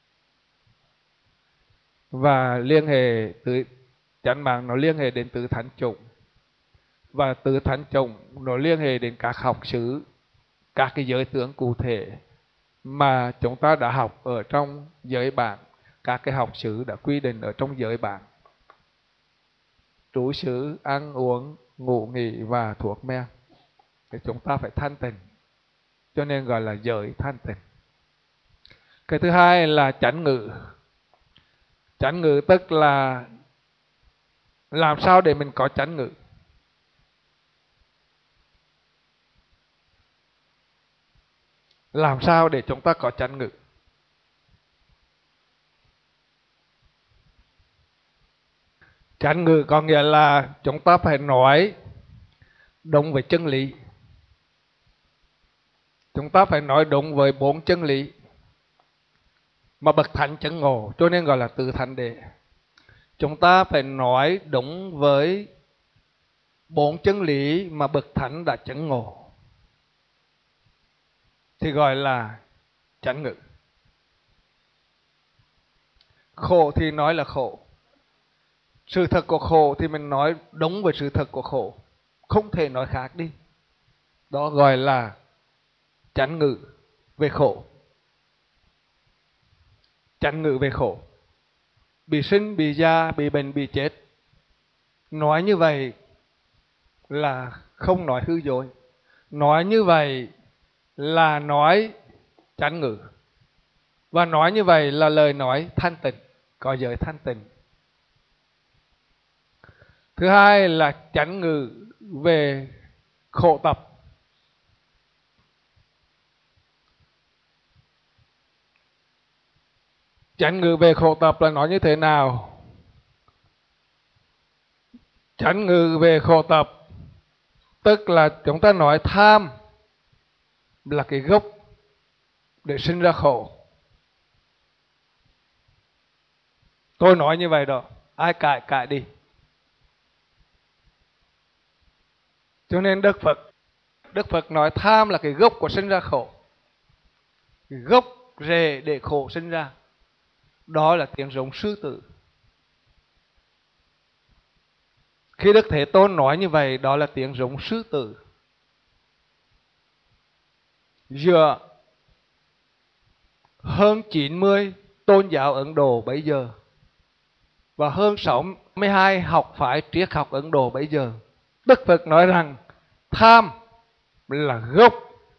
Và liên hệ từ chánh mạng nó liên hệ đến tứ thánh chủng. Và tứ thánh chủng nó liên hệ đến các học xứ, các cái giới tướng cụ thể mà chúng ta đã học ở trong giới bản. Các cái học xứ đã quy định ở trong giới bản: trú xứ, ăn uống, ngủ nghỉ và thuốc men. Thì chúng ta phải thanh tịnh, cho nên gọi là giới thanh tịnh. Cái thứ hai là chánh ngữ. Chánh ngữ tức là làm sao để mình có chánh ngữ. Làm sao để chúng ta có chánh ngữ? Chánh ngữ có nghĩa là chúng ta phải nói đúng với chân lý. Chúng ta phải nói đúng với bốn chân lý mà bậc thánh chứng ngộ, cho nên gọi là tứ thánh đế. Chúng ta phải nói đúng với bốn chân lý mà bậc thánh đã chứng ngộ, thì gọi là chánh ngữ. Khổ thì nói là khổ. Sự thật của khổ thì mình nói đúng với sự thật của khổ. Không thể nói khác đi. Đó gọi là chánh ngữ về khổ. Chánh ngữ về khổ. Bị sinh, bị già, bị bệnh, bị chết. Nói như vậy là không nói hư dối. Nói như vậy là nói chánh ngữ. Và nói như vậy là lời nói thanh tịnh, có giới thanh tịnh. Thứ hai là chánh ngữ về khổ tập. Chánh ngữ về khổ tập là nói như thế nào? Chánh ngữ về khổ tập tức là chúng ta nói tham là cái gốc để sinh ra khổ. Tôi nói như vậy đó, ai cãi cãi đi. Cho nên Đức Phật Đức Phật nói tham là cái gốc của sinh ra khổ. Cái gốc rễ để khổ sinh ra. Đó là tiếng giống sư tử. Khi Đức Thế Tôn nói như vậy, đó là tiếng giống sư tử. Giữa hơn chín mươi tôn giáo Ấn Độ bây giờ và hơn sáu mươi hai học phái triết học Ấn Độ bây giờ, Đức Phật nói rằng tham là gốc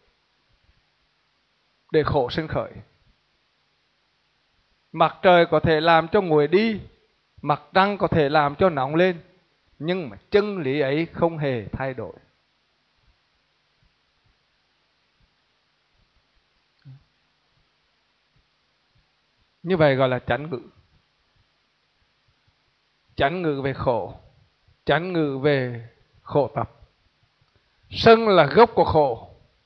để khổ sinh khởi. Mặt trời có thể làm cho nguội đi, mặt trăng có thể làm cho nóng lên, nhưng mà chân lý ấy không hề thay đổi. Như vậy gọi là chánh ngữ. Chánh ngữ về khổ, chánh ngữ về khổ tập. Sân là gốc của khổ.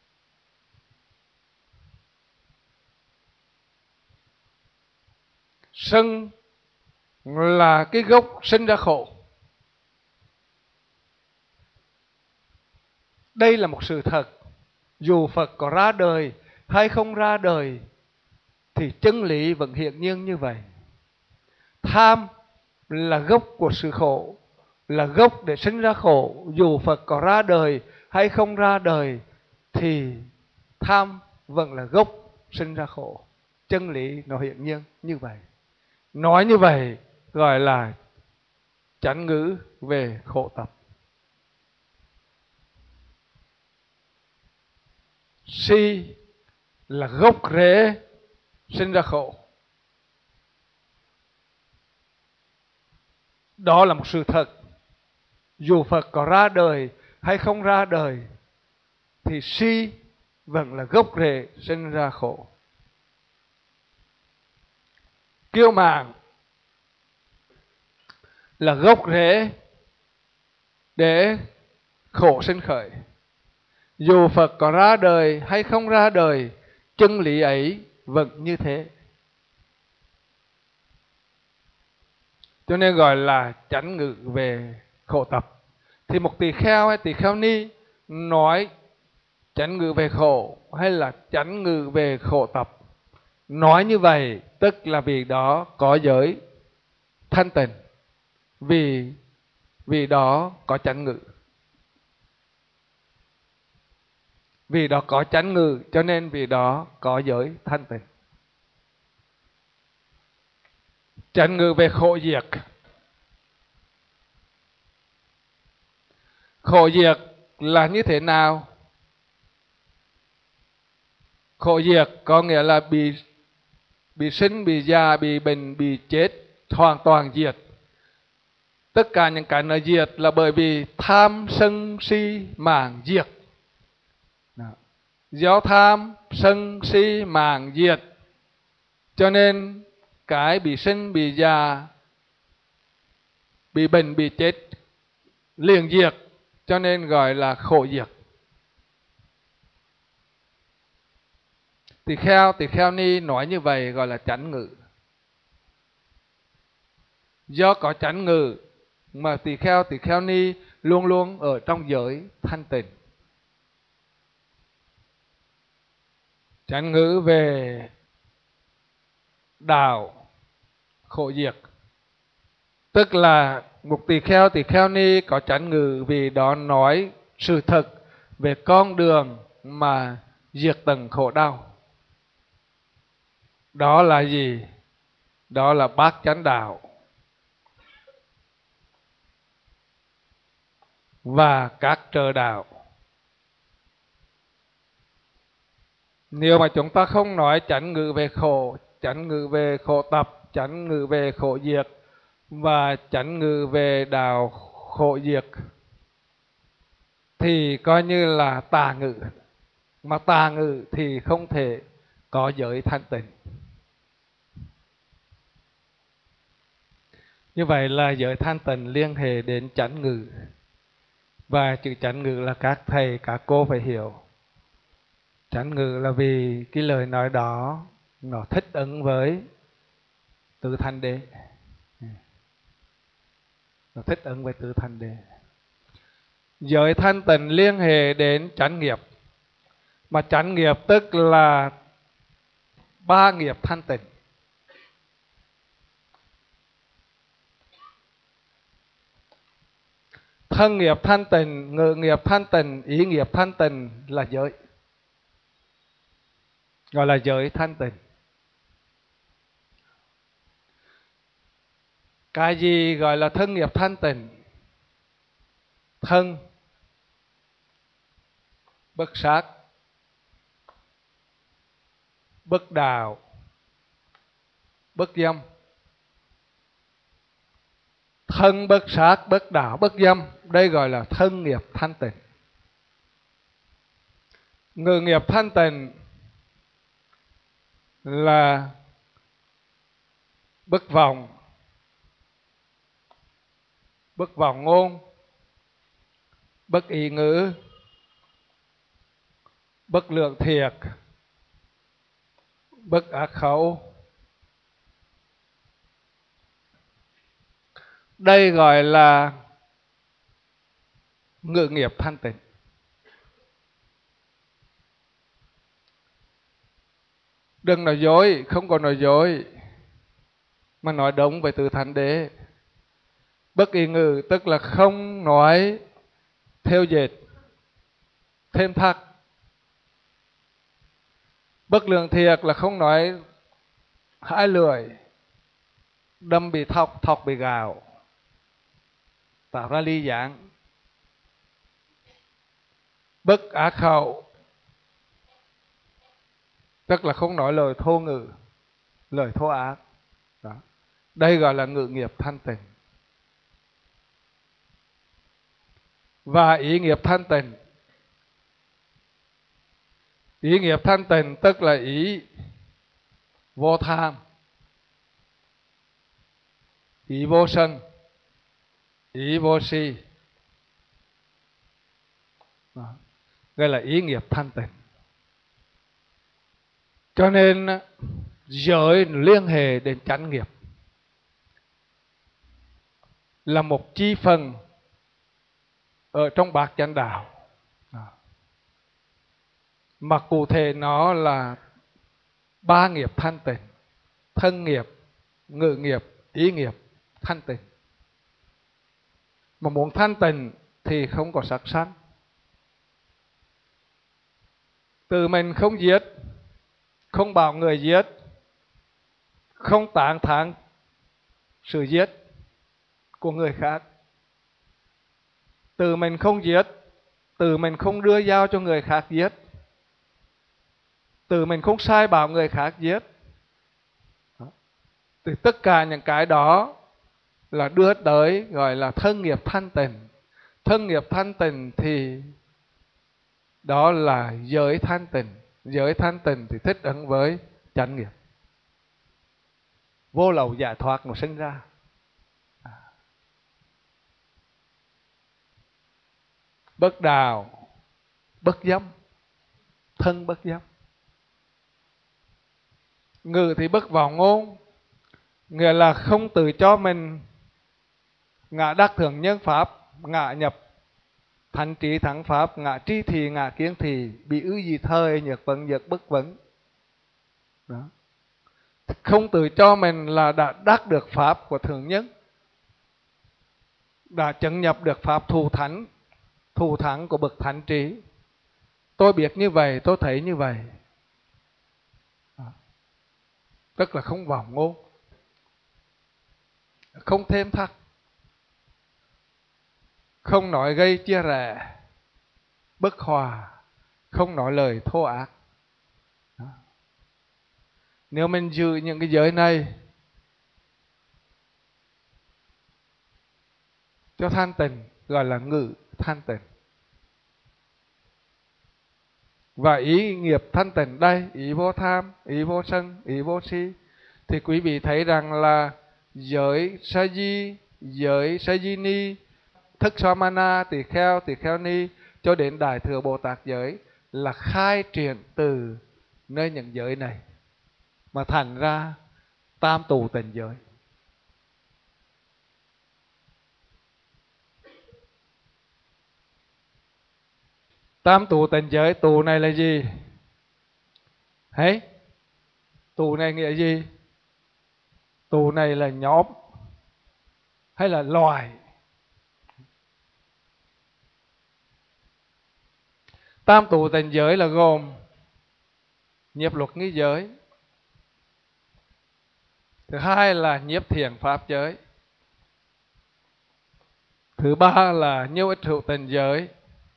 Sân là cái gốc sinh ra khổ. Đây là một sự thật. Dù Phật có ra đời hay không ra đời thì chân lý vẫn hiện nhiên như vậy. Tham là gốc của sự khổ, là gốc để sinh ra khổ. Dù Phật có ra đời hay không ra đời thì tham vẫn là gốc sinh ra khổ. Chân lý nó hiện nhiên như vậy. Nói như vậy gọi là chánh ngữ về khổ tập. Si là gốc rễ sinh ra khổ. Đó là một sự thật. Dù Phật có ra đời hay không ra đời thì si vẫn là gốc rễ sinh ra khổ. Kiêu mạn là gốc rễ để khổ sinh khởi. Dù Phật có ra đời hay không ra đời, chân lý ấy vẫn như thế. Cho nên gọi là chánh ngữ về khổ tập. Thì một tỳ kheo hay tỳ kheo ni nói chánh ngữ về khổ hay là chánh ngữ về khổ tập, nói như vậy tức là vì đó có giới thanh tịnh, vì vì đó có chánh ngữ. Vì đó có chánh ngữ cho nên vì đó có giới thanh tịnh. Chánh ngữ về khổ diệt. Khổ diệt là như thế nào? Khổ diệt có nghĩa là bị bị sinh, bị già, bị bệnh, bị chết, hoàn toàn diệt. Tất cả những cái nó diệt là bởi vì tham, sân, si, mạn diệt. Do tham, sân, si, mạn diệt cho nên cái bị sinh, bị già, bị bệnh, bị chết liền diệt, cho nên gọi là khổ diệt. Tỳ kheo, tỳ kheo ni nói như vậy gọi là chánh ngữ. Do có chánh ngữ mà tỳ kheo, tỳ kheo ni luôn luôn ở trong giới thanh tịnh. Chánh ngữ về đạo khổ diệt. Tức là một tỳ kheo, tỳ kheo ni có chánh ngữ vì đó nói sự thật về con đường mà diệt tận khổ đau. Đó là gì? Đó là bát chánh đạo và các trợ đạo. Nếu mà chúng ta không nói chánh ngữ về khổ, chánh ngữ về khổ tập, chánh ngữ về khổ diệt và chánh ngữ về đạo khổ diệt thì coi như là tà ngữ. Mà tà ngữ thì không thể có giới thanh tịnh. Như vậy là giới thanh tịnh liên hệ đến chánh ngữ. Và chữ chánh ngữ là các thầy, các cô phải hiểu. Chánh ngữ là vì cái lời nói đó nó thích ứng với tứ thanh đế. Nó thích ứng với tứ thanh đế. Giới thanh tịnh liên hệ đến chánh nghiệp. Mà chánh nghiệp tức là ba nghiệp thanh tịnh. Thân nghiệp thanh tịnh, ngữ nghiệp thanh tịnh, ý nghiệp thanh tịnh là giới. Gọi là giới thanh tịnh. Cái gì gọi là thân nghiệp thanh tịnh? Thân bất sát, bất đạo, bất dâm. Thân bất sát, bất đạo, bất dâm, đây gọi là thân nghiệp thanh tịnh. Ngữ nghiệp thanh tịnh là bất vọng, bất vọng ngôn, bất ý ngữ, bất lượng thiệt, bất ác khẩu. Đây gọi là ngữ nghiệp thanh tịnh. Đừng nói dối, không có nói dối, mà nói đúng về tứ thánh đế. Bất ý ngữ tức là không nói theo dệt, thêm thắt. Bất lượng thiệt là không nói hai lưỡi, đâm bị thọc, thọc bị gạo, tạo ra ly gián. Bất ác khẩu tức là không nói lời thô ngữ, lời thô ác. Đó. Đây gọi là ngữ nghiệp thanh tịnh. Và ý nghiệp thanh tịnh. Ý nghiệp thanh tịnh tức là ý vô tham, ý vô sân, ý vô si. Đó. Đây là ý nghiệp thanh tịnh. Cho nên giới liên hệ đến chánh nghiệp là một chi phần ở trong bát chánh đạo. Mà cụ thể nó là ba nghiệp thanh tịnh: thân nghiệp, ngữ nghiệp, ý nghiệp thanh tịnh. Mà muốn thanh tịnh thì không có sát sanh. Từ mình không giết, không bảo người giết, không tán thán sự giết của người khác. Từ mình không giết, từ mình không đưa dao cho người khác giết, từ mình không sai bảo người khác giết. Thì tất cả những cái đó là đưa tới gọi là thân nghiệp thanh tịnh. Thân nghiệp thanh tịnh thì đó là giới thanh tịnh. Giới thanh tịnh thì thích ứng với chánh nghiệp. Vô lậu giải thoát nó sinh ra. Bất đạo, bất dâm, thân bất dâm. Ngữ thì bất vọng ngôn, nghĩa là không tự cho mình ngã đắc thượng nhân pháp, ngã nhập thánh trí thắng pháp, ngã tri thì, ngã kiến thì, bị ư gì thời, nhược vấn, nhược bất vấn. Đó. không tự cho mình là đã đắc được pháp của thượng nhân, đã chứng nhập được pháp thù thắng, thù thắng của bậc thánh trí. Tôi biết như vậy, tôi thấy như vậy. Tức là không vọng ngôn, không thêm thắt, không nói gây chia rẽ, bất hòa, không nói lời thô ác. Nếu mình giữ những cái giới này cho thanh tịnh, gọi là ngự thanh tịnh. Và ý nghiệp thanh tịnh đây, ý vô tham, ý vô sân, ý vô si, thì quý vị thấy rằng là giới sa di, giới sa di ni, thức samana, tỳ kheo, tỳ kheo ni, cho đến đại thừa Bồ Tát giới là khai triển từ nơi những giới này, mà thành ra tam tụ tịnh giới. Tam tụ tịnh giới, tụ này là gì? Hey, tụ này nghĩa gì? Tụ này là nhóm hay là loài? Tam tụ tịnh giới là gồm nhiếp luật nghi giới, thứ hai là nhiếp thiền pháp giới, thứ ba là nhiêu ích hữu tịnh giới.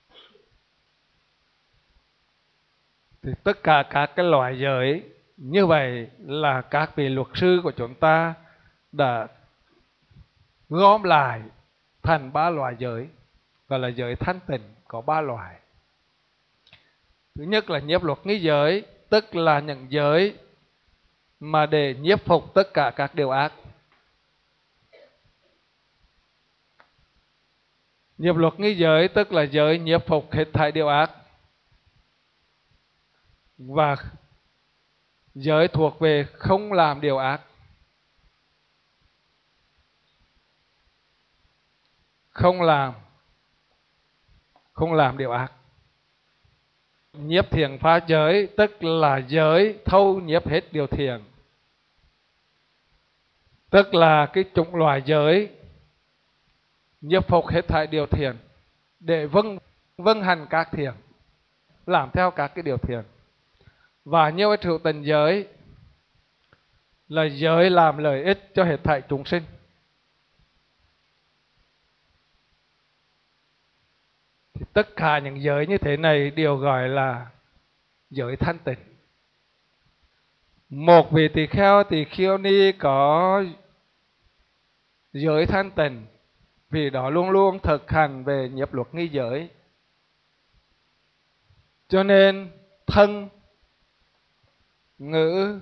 Thì tất cả các cái loại giới như vậy là các vị luật sư của chúng ta đã gom lại thành ba loại giới, gọi là giới thanh tịnh, có ba loại. Thứ nhất là nhiếp luật nghi giới, tức là những giới mà để nhiếp phục tất cả các điều ác. Nhiếp luật nghi giới tức là giới nhiếp phục hết thảy điều ác, và giới thuộc về không làm điều ác. Không làm, không làm điều ác. Nhiếp thiền pháp giới tức là giới thâu nhiếp hết điều thiền, tức là cái chủng loại giới nhiếp phục hết thảy điều thiền để vâng vâng hành các thiền, làm theo các cái điều thiền. Và nhiêu ích hữu tịnh giới là giới làm lợi ích cho hết thảy chúng sinh. Thì tất cả những giới như thế này đều gọi là giới thanh tịnh. Một vị tỳ kheo tỳ kheo ni có giới thanh tịnh vì đó luôn luôn thực hành về nhiếp luật nghi giới, cho nên thân, ngữ,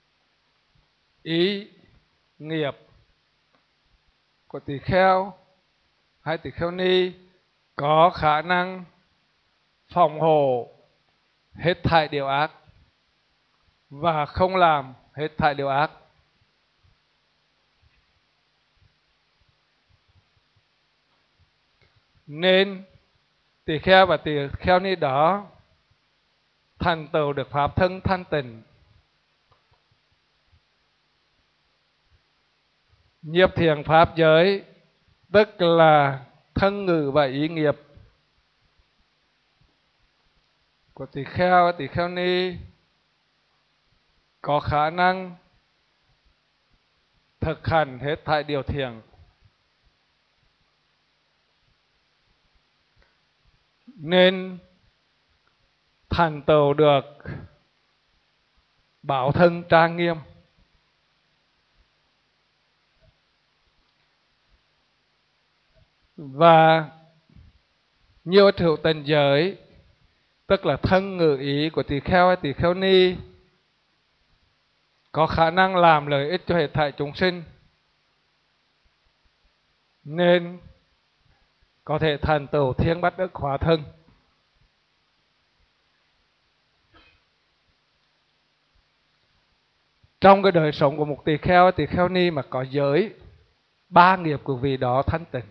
ý, nghiệp của tỳ kheo hay tỳ kheo ni có khả năng phòng hộ hết thảy điều ác và không làm hết thảy điều ác. Nên tỳ kheo và tỳ kheo ni đó thành tựu được pháp thân thanh tịnh. Nhiếp thiền pháp giới tức là thân ngữ và ý nghiệp của tỳ kheo và tỳ kheo ni có khả năng thực hành hết thảy điều thiền, nên thành tựu được bảo thân trang nghiêm. Và nhiêu ích hữu tịnh giới tức là thân ngữ ý của tỳ kheo hay tỳ kheo ni có khả năng làm lợi ích cho hết thảy chúng sinh, nên có thể thành tựu thiên bát ức hóa thân. Trong cái đời sống của một tỳ kheo tỳ kheo ni mà có giới ba nghiệp của vị đó thanh tịnh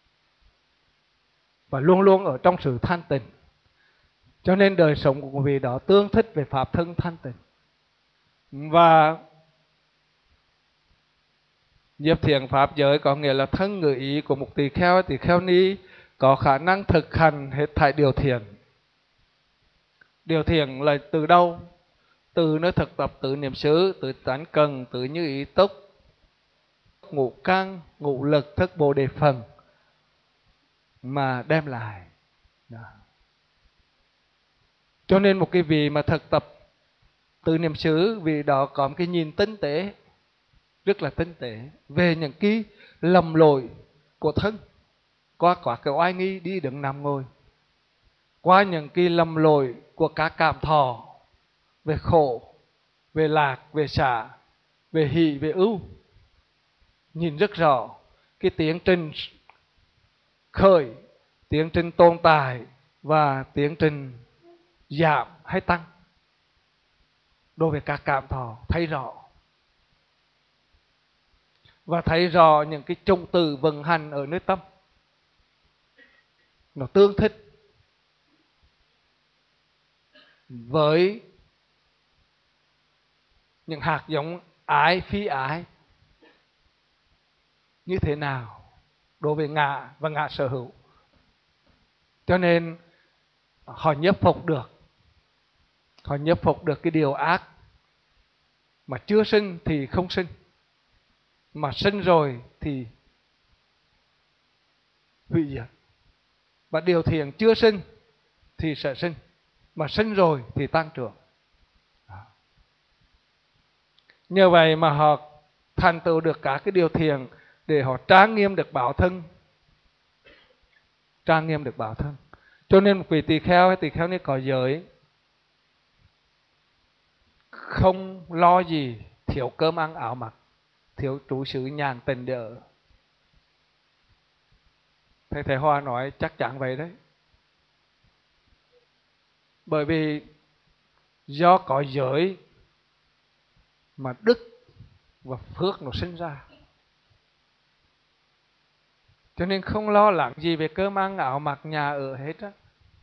và luôn luôn ở trong sự thanh tịnh, cho nên đời sống của vị đó tương thích về pháp thân thanh tịnh. Và Nhiếp thiện pháp giới có nghĩa là thân ngữ ý của một tỳ kheo, tỳ kheo ni có khả năng thực hành hết thảy điều thiện. Điều thiện là từ đâu? Từ nơi thực tập từ niệm xứ, từ tánh cần, từ như ý túc, ngũ căn, ngũ lực, thức bồ đề phần mà đem lại. Đó. Cho nên một cái vị mà thực tập từ niệm xứ, vì đó có một cái nhìn tinh tế, rất là tinh tế về những cái lầm lỗi của thân, qua quả cái oai nghi đi đứng nằm ngồi, qua những cái lầm lỗi của các cảm thọ về khổ, về lạc, về xả, về hỷ, về ưu, nhìn rất rõ cái tiến trình khởi, tiến trình tồn tại và tiến trình giảm hay tăng đối với các cảm thọ, thấy rõ. Và thấy rõ những cái chủng tử vận hành ở nơi tâm, nó tương thích với những hạt giống ái phi ái như thế nào đối với ngã và ngã sở hữu. Cho nên họ nhiếp phục được, họ nhiếp phục được cái điều ác mà chưa sinh thì không sinh, mà sinh rồi thì hủy diệt. Và điều thiện chưa sinh thì sẽ sinh, mà sinh rồi thì tăng trưởng. Nhờ vậy mà họ thành tựu được cả cái điều thiện để họ trang nghiêm được bảo thân, trang nghiêm được bảo thân. Cho nên một vị tỳ kheo hay tỳ kheo ni có giới không lo gì thiếu cơm ăn áo mặc, thiếu trụ xứ nhàn tình để ở. Thầy Thầy Hoa nói chắc chắn vậy đấy. Bởi vì do có giới mà đức và phước nó sinh ra, cho nên không lo lắng gì về cơm ăn áo mặc nhà ở hết á.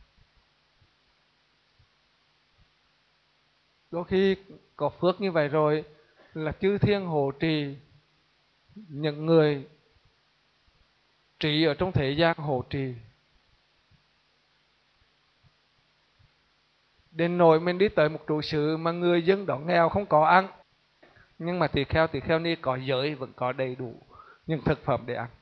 Đôi khi có phước như vậy rồi là chư thiên hộ trì, những người trị ở trong thế gian hộ trì. Đến nỗi mình đi tới một trụ xứ mà người dân đó nghèo không có ăn, nhưng mà tỳ kheo tỳ kheo ni có giới vẫn có đầy đủ những thực phẩm để ăn.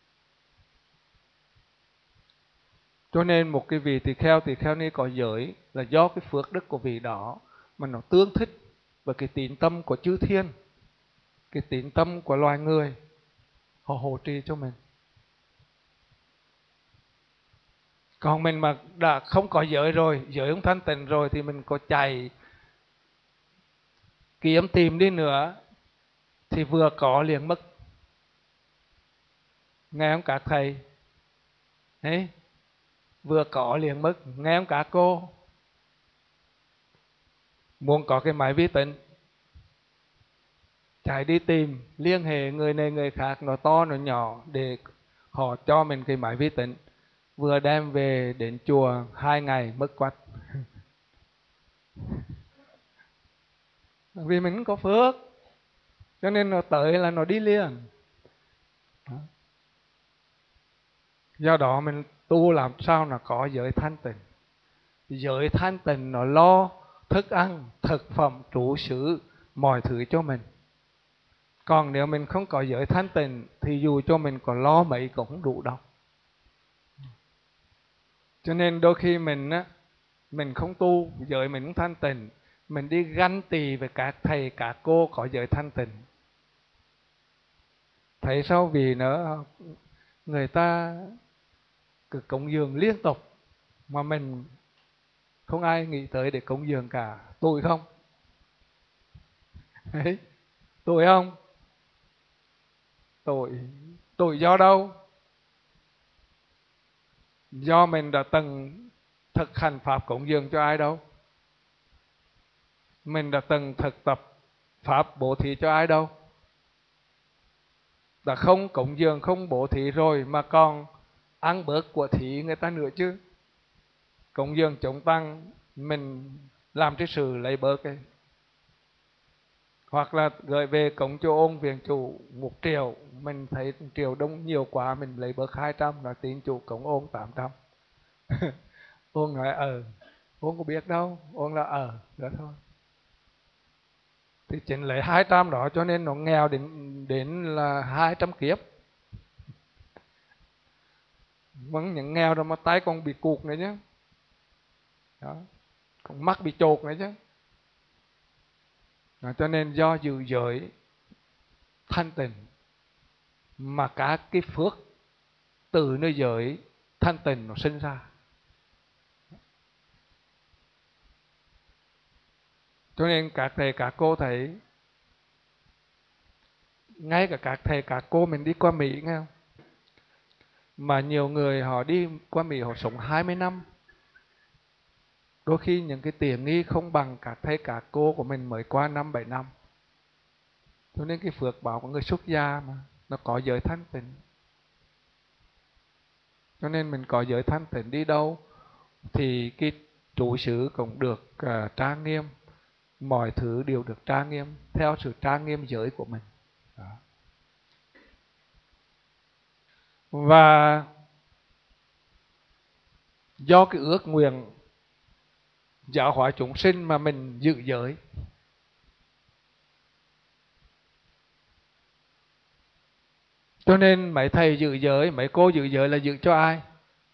Cho nên một cái vị tỳ kheo tỳ kheo ni có giới là do cái phước đức của vị đó mà nó tương thích với cái tín tâm của chư thiên, cái tín tâm của loài người, họ hộ trì cho mình. Còn mình mà đã không có giới rồi, giới không thanh tịnh rồi thì mình có chạy kiếm tìm đi nữa thì vừa có liền mất. Nghe không các thầy? Đấy, vừa có liền mất. Nghe không các cô? Muốn có cái máy vi tính, chạy đi tìm, liên hệ người này người khác, nó to nó nhỏ để họ cho mình cái máy vi tính. Vừa đem về đến chùa hai ngày mất quách. Vì mình không có phước, cho nên nó tới là nó đi liền. Do đó mình tu làm sao là có giới thanh tịnh. Giới thanh tịnh nó lo thức ăn, thực phẩm, trụ xứ, mọi thứ cho mình. Còn nếu mình không có giới thanh tịnh thì dù cho mình có lo mấy cũng không đủ đâu. Cho nên đôi khi mình á, mình không tu giới mình không thanh tịnh, mình đi ganh tỳ với các thầy các cô có giới thanh tịnh. Thấy sao? Vì nữa người ta cứ cúng dường liên tục mà mình không ai nghĩ tới để cúng dường cả. Tội không? Đấy, tội không? Tội. Tội do đâu? Do mình đã từng thực hành pháp cúng dường cho ai đâu? Mình đã từng thực tập pháp bố thí cho ai đâu? Đã không cúng dường, không bố thí rồi mà còn ăn bớt của thí người ta nữa chứ. Cúng dường chúng tăng mình làm cái sự lấy bớt ấy. Hoặc là gửi về cổng cho ông viện chủ một triệu, mình thấy triệu đông nhiều quá, mình lấy bớt hai trăm là tín chủ cổng ông tám trăm. Ông nói ờ, ông có biết đâu, ông là ờ, đó thôi. Thì chính lấy hai trăm đó cho nên nó nghèo đến đến là hai trăm kiếp. Vẫn những nghèo rồi mà tay còn bị cụt nữa chứ. Đó, còn mắt bị chột nữa chứ. Đó, cho nên do giữ giới thanh tịnh mà cả cái phước từ nơi giới thanh tịnh nó sinh ra. Cho nên các thầy các cô thấy, ngay cả các thầy các cô mình đi qua Mỹ nghe không? Mà nhiều người họ đi qua Mỹ họ sống hai mươi năm. Đôi khi những cái tiện nghi không bằng các thầy các cô của mình mới qua năm bảy năm. Cho nên cái phước báo của người xuất gia mà nó có giới thanh tịnh. Cho nên mình có giới thanh tịnh đi đâu thì cái trụ xứ cũng được uh, trang nghiêm, mọi thứ đều được trang nghiêm theo sự trang nghiêm giới của mình. Đó. Và do cái ước nguyện giáo hóa chúng sinh mà mình giữ giới. Cho nên mấy thầy giữ giới, mấy cô giữ giới là giữ cho ai?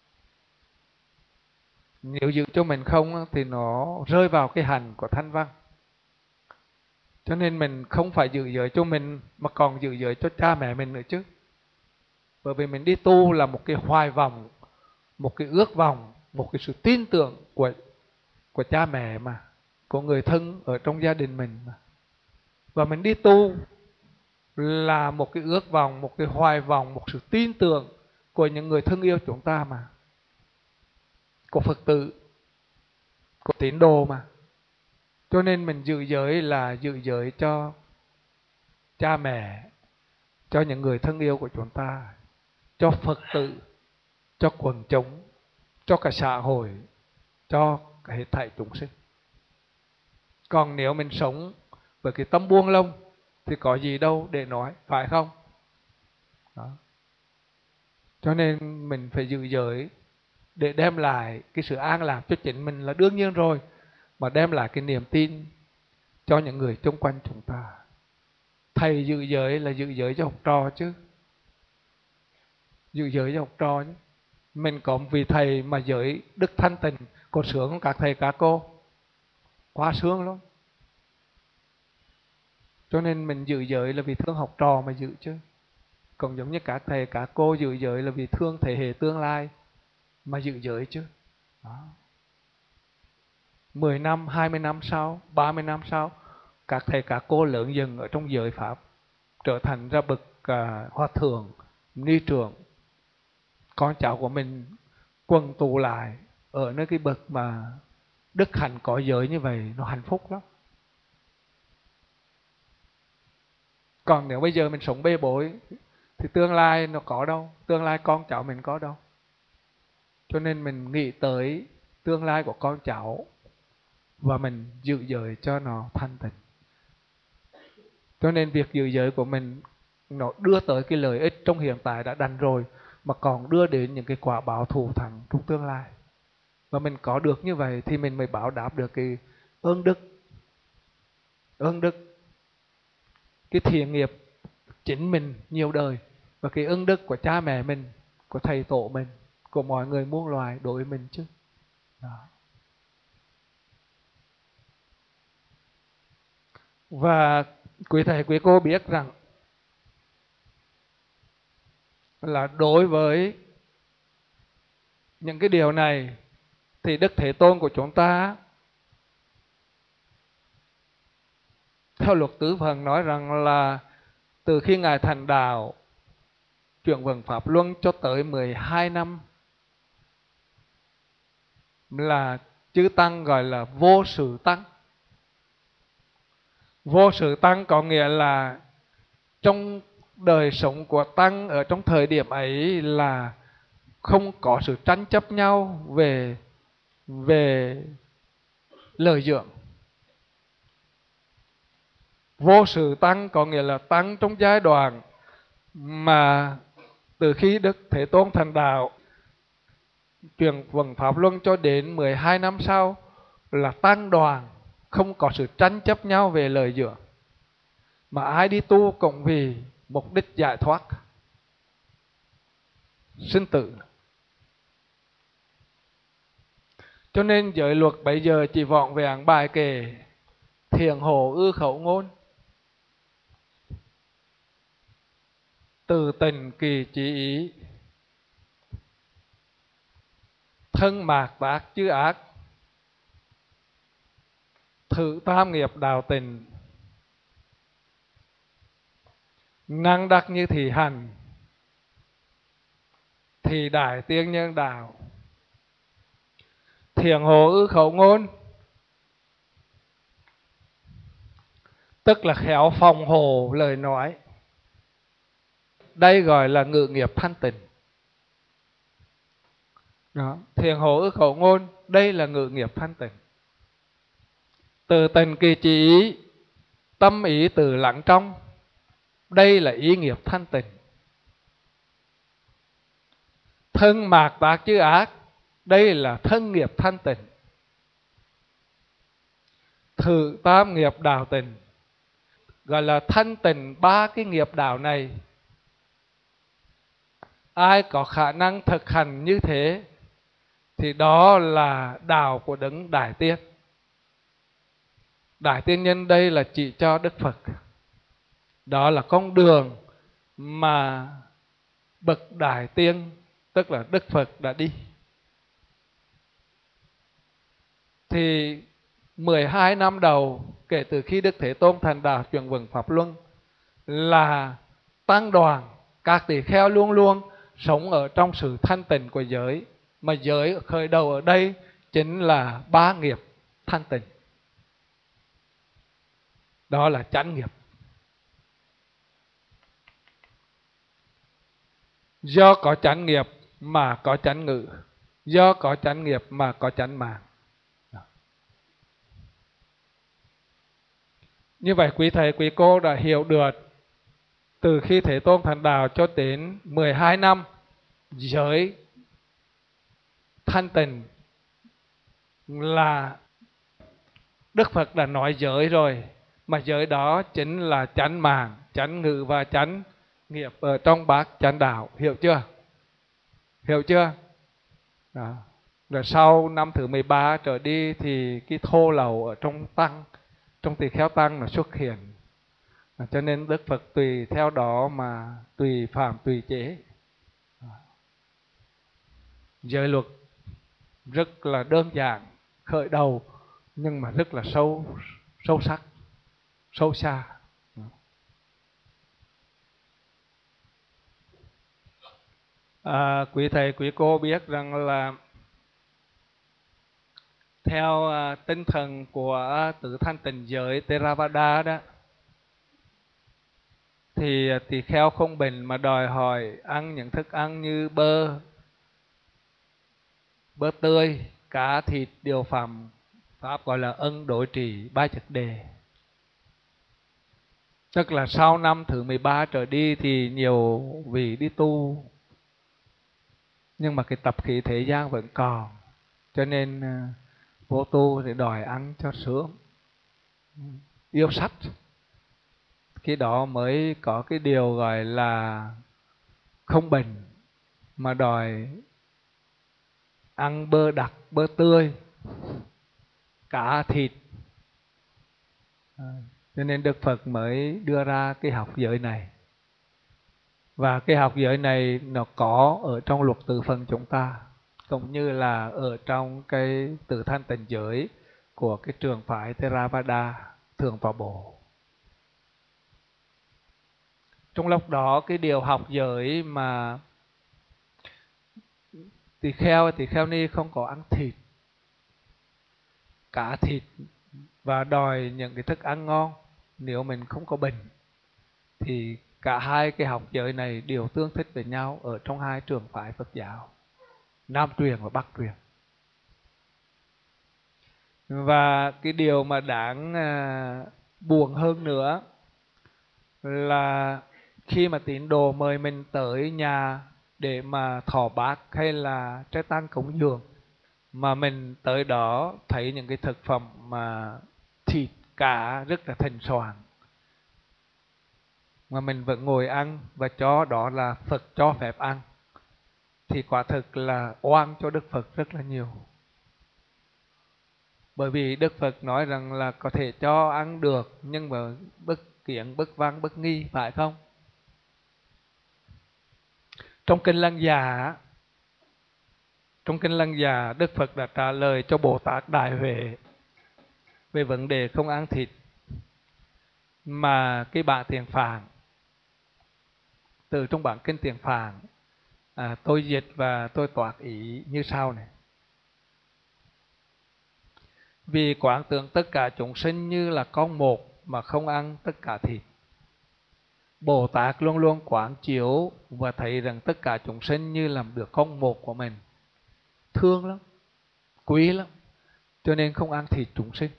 Nếu giữ cho mình không thì nó rơi vào cái hành của thanh văn. Cho nên mình không phải giữ giới cho mình mà còn giữ giới cho cha mẹ mình nữa chứ. Bởi vì mình đi tu là một cái hoài vọng, một cái ước vọng, một cái sự tin tưởng của của cha mẹ mà, của người thân ở trong gia đình mình mà. Và mình đi tu là một cái ước vọng, một cái hoài vọng, một sự tin tưởng của những người thân yêu chúng ta mà, của Phật tử, của tín đồ mà. Cho nên mình giữ giới là giữ giới cho cha mẹ, cho những người thân yêu của chúng ta, cho Phật tử, cho quần chúng, cho cả xã hội, cho cả hết thảy chúng sinh. Còn nếu mình sống với cái tâm buông lông thì có gì đâu để nói, phải không? Đó. Cho nên mình phải giữ giới để đem lại cái sự an lạc cho chính mình là đương nhiên rồi, mà đem lại cái niềm tin cho những người xung quanh chúng ta. Thầy giữ giới là giữ giới cho học trò chứ, giữ giới cho học trò chứ. Mình có một vị thầy mà giới đức thanh tịnh, có sướng không các thầy các cô? Quá sướng luôn. Cho nên mình giữ giới là vì thương học trò mà giữ chứ. Còn giống như các thầy các cô giữ giới là vì thương thế hệ tương lai mà giữ giới chứ. Đó. mười năm, hai mươi năm sau, ba mươi năm sau, các thầy các cô lớn dần ở trong giới Pháp, trở thành ra bậc uh, hòa thượng, ni trưởng. Con cháu của mình quần tụ lại ở nơi cái bậc mà đức hạnh có giới như vậy, nó hạnh phúc lắm. Còn nếu bây giờ mình sống bê bối thì tương lai nó có đâu, tương lai con cháu mình có đâu. Cho nên mình nghĩ tới tương lai của con cháu và mình giữ giới cho nó thanh tịnh. Cho nên việc giữ giới của mình nó đưa tới cái lợi ích trong hiện tại đã đành rồi, mà còn đưa đến những cái quả báo thù thắng trong tương lai. Và mình có được như vậy thì mình mới báo đáp được cái ơn đức. Ơn đức, cái thiện nghiệp chính mình nhiều đời, và cái ơn đức của cha mẹ mình, của thầy tổ mình, của mọi người muôn loài đối với mình chứ. Đó. Và quý thầy quý cô biết rằng là đối với những cái điều này thì Đức Thế Tôn của chúng ta theo luật tứ phần nói rằng là từ khi Ngài thành đạo chuyển vận Pháp Luân cho tới mười hai năm là chư Tăng gọi là vô sự Tăng. Vô sự Tăng có nghĩa là trong đời sống của Tăng ở trong thời điểm ấy là không có sự tranh chấp nhau về về lợi dưỡng. Vô sự tăng có nghĩa là tăng trong giai đoạn mà từ khi Đức Thế Tôn thành đạo truyền vầng pháp luân cho đến mười hai năm sau là tăng đoàn, không có sự tranh chấp nhau về lời dưỡng, mà ai đi tu cũng vì mục đích giải thoát sinh tử. Cho nên giới luật bây giờ chỉ vọng vẹn bài kệ thiện hồ ư khẩu ngôn, từ tình kỳ chỉ ý, thân mạc tác chư ác, thử tam nghiệp đạo tình, năng đắc như thị hành, thì đại tiên nhân đạo. Thiện hồ ư khẩu ngôn tức là khéo phòng hộ lời nói. Đây gọi là ngự nghiệp thanh tịnh. Đó. Thiện hồ ư khẩu ngôn, đây là ngự nghiệp thanh tịnh. Từ tình kỳ chỉ ý, tâm ý từ lặng trong, đây là ý nghiệp thanh tịnh. Thân mạc tác chư ác, đây là thân nghiệp thanh tịnh. Thử tam nghiệp đạo tình, gọi là thanh tịnh ba cái nghiệp đạo này. Ai có khả năng thực hành như thế thì đó là đạo của đấng Đại Tiên. Đại Tiên Nhân đây là chỉ cho Đức Phật. Đó là con đường mà bậc Đại Tiên, tức là Đức Phật đã đi. Thì mười hai năm đầu kể từ khi Đức Thế Tôn thành đạo truyền vầng pháp luân là tăng đoàn, các tỳ kheo luôn luôn sống ở trong sự thanh tịnh của giới. Mà giới khởi đầu ở đây chính là ba nghiệp thanh tịnh. Đó là chánh nghiệp. Do có chánh nghiệp mà có chánh ngữ, do có chánh nghiệp mà có chánh mạng. Như vậy quý thầy quý cô đã hiểu được từ khi Thế Tôn thành đạo cho đến mười hai năm giới thanh tịnh là Đức Phật đã nói giới rồi, mà giới đó chính là chánh mạng, chánh ngữ và chánh nghiệp ở trong bát chánh đạo. Hiểu chưa? Hiểu chưa? Đó. Rồi sau năm thứ mười ba trở đi thì cái thô lậu ở trong tăng, trong tỳ kheo tăng nó xuất hiện. Cho nên Đức Phật tùy theo đó mà tùy phạm tùy chế. Giới luật rất là đơn giản, khởi đầu, nhưng mà rất là sâu sâu sắc, sâu xa. À, quý thầy quý cô biết rằng là theo uh, tinh thần của uh, tự thanh tịnh giới Theravada đó, thì uh, tỳ kheo không bệnh mà đòi hỏi ăn những thức ăn như bơ, bơ tươi, cá, thịt, điều phạm pháp gọi là ân đối trì ba chất đề. Tức là sau năm thứ mười ba trở đi thì nhiều vị đi tu, nhưng mà cái tập khí thế gian vẫn còn, cho nên uh, vô tu thì đòi ăn cho sướng, yêu sách. Khi đó mới có cái điều gọi là không bệnh mà đòi ăn bơ đặc, bơ tươi, cá thịt. À, cho nên Đức Phật mới đưa ra cái học giới này. Và cái học giới này nó có ở trong luật tự phần chúng ta, cũng như là ở trong cái tự thanh tịnh giới của cái trường phái Theravada Thượng Tọa Bộ. Trong lúc đó cái điều học giới mà tỳ kheo tỳ kheo ni không có ăn thịt, cá thịt và đòi những cái thức ăn ngon, nếu mình không có bệnh thì cả hai cái học giới này đều tương thích với nhau ở trong hai trường phái Phật giáo, Nam truyền và Bắc truyền. Và cái điều mà đáng buồn hơn nữa là khi mà tín đồ mời mình tới nhà để mà thọ bát hay là trái tang cúng dường, mà mình tới đó thấy những cái thực phẩm mà thịt cá rất là thịnh soạn, mà mình vẫn ngồi ăn và cho đó là Phật cho phép ăn, thì quả thực là oan cho Đức Phật rất là nhiều. Bởi vì Đức Phật nói rằng là có thể cho ăn được, nhưng mà bất kiến, bất văn, bất nghi, phải không? Trong Kinh Lăng Già, trong Kinh Lăng Già, Đức Phật đã trả lời cho Bồ Tát Đại Huệ về vấn đề không ăn thịt, mà cái bản Thiện Phạn, từ trong bản Kinh Thiện Phạn, à, tôi dịch và tôi toạc ý như sau này. Vì quán tưởng tất cả chúng sinh như là con một mà không ăn tất cả thịt, Bồ Tát luôn luôn quán chiếu và thấy rằng tất cả chúng sinh như làm được con một của mình, thương lắm, quý lắm, cho nên không ăn thịt chúng sinh.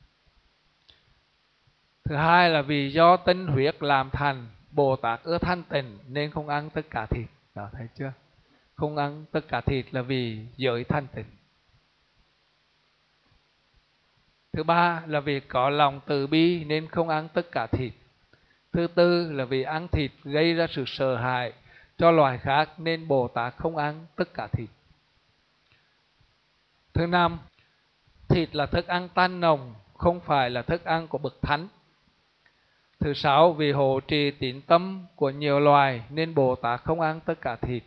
Thứ hai là vì do tinh huyết làm thành, Bồ Tát ưa thanh tịnh nên không ăn tất cả thịt. Đó, thấy chưa? Không ăn tất cả thịt là vì giới thanh tịnh. Thứ ba là vì có lòng từ bi nên không ăn tất cả thịt. Thứ tư là vì ăn thịt gây ra sự sợ hãi cho loài khác nên Bồ Tát không ăn tất cả thịt. Thứ năm, thịt là thức ăn tanh nồng, không phải là thức ăn của bậc thánh. Thứ sáu, vì hộ trì tín tâm của nhiều loài nên Bồ Tát không ăn tất cả thịt.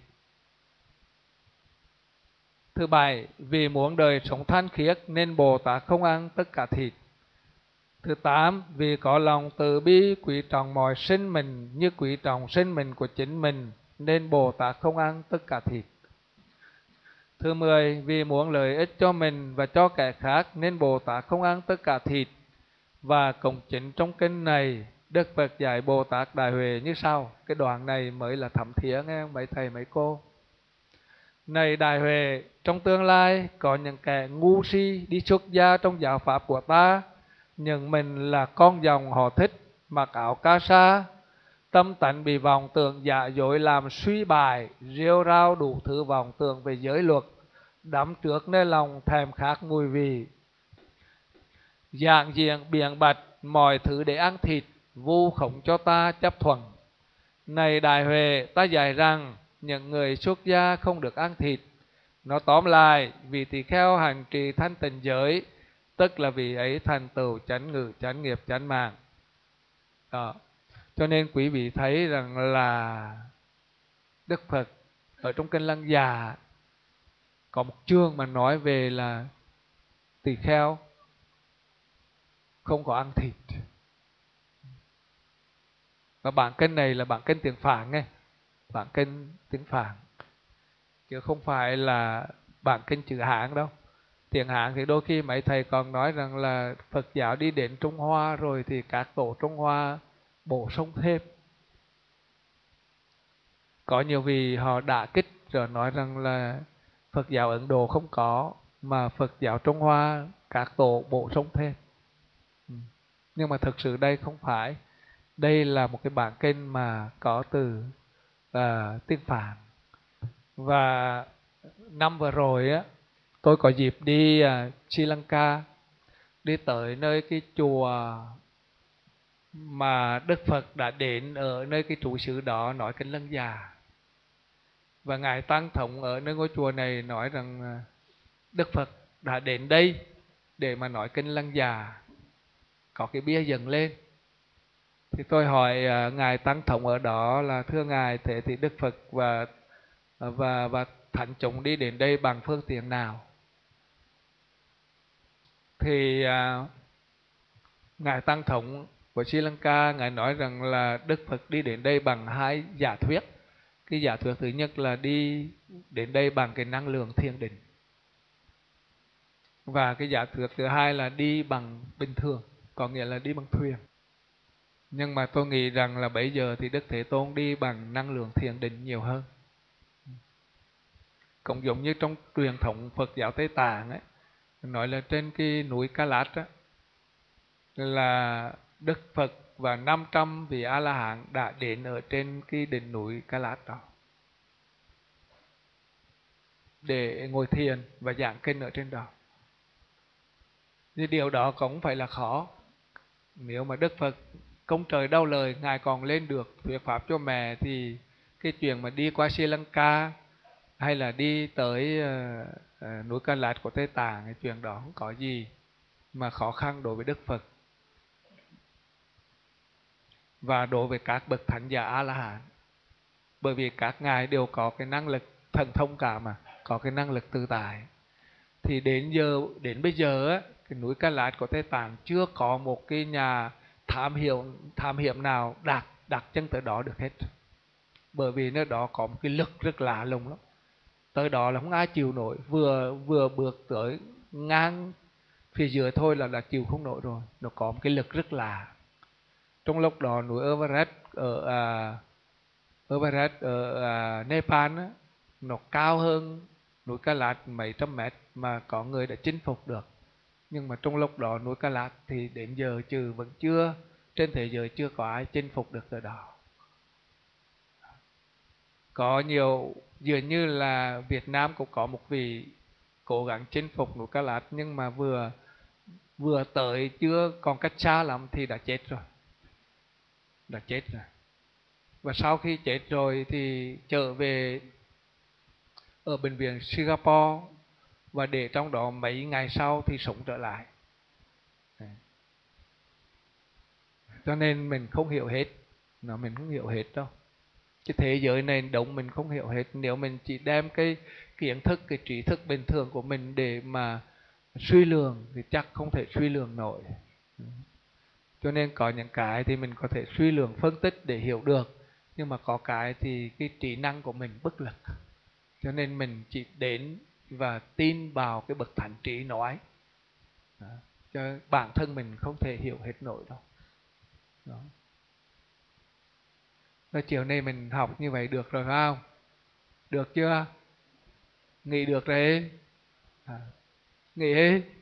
Thứ bảy, vì muốn đời sống thanh khiết nên Bồ Tát không ăn tất cả thịt. Thứ tám, vì có lòng từ bi quý trọng mọi sinh mình như quý trọng sinh mình của chính mình nên Bồ Tát không ăn tất cả thịt. Thứ mười, vì muốn lợi ích cho mình và cho kẻ khác nên Bồ Tát không ăn tất cả thịt. Và cũng chính trong kinh này, Đức Phật dạy Bồ Tát Đại Huệ như sau. Cái đoạn này mới là thấm thía nghe mấy thầy mấy cô. Này Đại Huệ, trong tương lai có những kẻ ngu si đi xuất gia trong giáo pháp của ta, nhưng mình là con dòng họ Thích, mặc áo ca sa, tâm tánh bị vọng tưởng giả dối làm suy bại, rêu rao đủ thứ vọng tưởng về giới luật, đắm trước nơi lòng thèm khát mùi vị, dạng diện biện bạch mọi thứ để ăn thịt, vu khống cho ta chấp thuận. Này Đại Huệ, ta dạy rằng những người xuất gia không được ăn thịt. Nó tóm lại, vì tỳ kheo hành trì thanh tịnh giới, tức là vì ấy thành tựu chánh ngự, chánh nghiệp, chánh mạng. Đó. Cho nên quý vị thấy rằng là Đức Phật ở trong Kinh Lăng Già có một chương mà nói về là tỳ kheo không có ăn thịt. Và bản kinh này là bản kinh tiếng Phạn nghe, bản kinh tiếng Phạn, chứ không phải là bản kinh chữ Hán đâu. Tiếng Hán thì đôi khi mấy thầy còn nói rằng là Phật giáo đi đến Trung Hoa rồi thì các tổ Trung Hoa bổ sung thêm. Có nhiều vị họ đã kích rồi nói rằng là Phật giáo Ấn Độ không có, mà Phật giáo Trung Hoa các tổ bổ sung thêm. Nhưng mà thực sự đây không phải. Đây là một cái bản kinh mà có từ uh, tiếng Phạn. Và năm vừa rồi á, tôi có dịp đi uh, Sri Lanka, đi tới nơi cái chùa mà Đức Phật đã đến ở nơi cái trụ xứ đó nói Kinh Lăng Già. Và Ngài Tăng Thống ở nơi ngôi chùa này nói rằng Đức Phật đã đến đây để mà nói Kinh Lăng Già, có cái bia dựng lên. Thì tôi hỏi uh, Ngài Tăng Thống ở đó là thưa Ngài, thế thì Đức Phật và và và thánh chúng đi đến đây bằng phương tiện nào? Thì uh, Ngài Tăng Thống của Sri Lanka, Ngài nói rằng là Đức Phật đi đến đây bằng hai giả thuyết. Cái giả thuyết thứ nhất là đi đến đây bằng cái năng lượng thiền định. Và cái giả thuyết thứ hai là đi bằng bình thường, có nghĩa là đi bằng thuyền. Nhưng mà tôi nghĩ rằng là bây giờ thì Đức Thế Tôn đi bằng năng lượng thiền định nhiều hơn. Cũng giống như trong truyền thống Phật giáo Tây Tạng ấy, nói là trên cái núi Ca Lát á, là Đức Phật và năm trăm vị A-la-hán đã đến ở trên cái đỉnh núi Ca Lát đó để ngồi thiền và giảng kinh ở trên đó. Thì điều đó cũng phải là khó. Nếu mà Đức Phật công trời đau lời, Ngài còn lên được thuyết pháp cho mẹ, thì cái chuyện mà đi qua Sri Lanka hay là đi tới uh, uh, núi Ca Lát của Tây Tạng, cái chuyện đó không có gì mà khó khăn đối với Đức Phật và đối với các bậc thánh giả A-la-hán, bởi vì các ngài đều có cái năng lực thần thông cả mà, có cái năng lực tự tại. Thì đến giờ đến bây giờ á, cái núi Ca Lát của Tây Tạng chưa có một cái nhà thám hiểm thám hiểm nào đặt đặt chân tới đó được hết, bởi vì nơi đó có một cái lực rất lạ lùng lắm. Tới đó là không ai chịu nổi, vừa vừa bước tới ngang phía dưới thôi là là chịu không nổi rồi. Nó có một cái lực rất lạ. Trong lúc đó núi Everest ở à, Everest ở à, Nepal á, nó cao hơn núi Ca Lát mấy trăm mét mà có người đã chinh phục được. Nhưng mà trong lúc đó núi Ca Lát thì đến giờ trừ vẫn chưa, trên thế giới chưa có ai chinh phục được từ đó. Có nhiều, dường như là Việt Nam cũng có một vị cố gắng chinh phục núi Ca Lát, nhưng mà vừa vừa tới chưa còn cách xa lắm thì đã chết rồi. Đã chết rồi. Và sau khi chết rồi thì trở về ở bệnh viện Singapore, và để trong đó mấy ngày sau thì sống trở lại. Cho nên mình không hiểu hết, nó mình không hiểu hết đâu. Cái thế giới này đúng mình không hiểu hết. Nếu mình chỉ đem cái kiến thức, cái trí thức bình thường của mình để mà suy lường thì chắc không thể suy lường nổi. Cho nên có những cái thì mình có thể suy lường phân tích để hiểu được, nhưng mà có cái thì cái trí năng của mình bất lực. Cho nên mình chỉ đến và tin vào cái bậc thánh trí nói. Đó. Cho bản thân mình không thể hiểu hết nổi đâu. Đó. Rồi chiều nay mình học như vậy được rồi phải không? Được chưa? Nghĩ được đấy. À, nghĩ hết.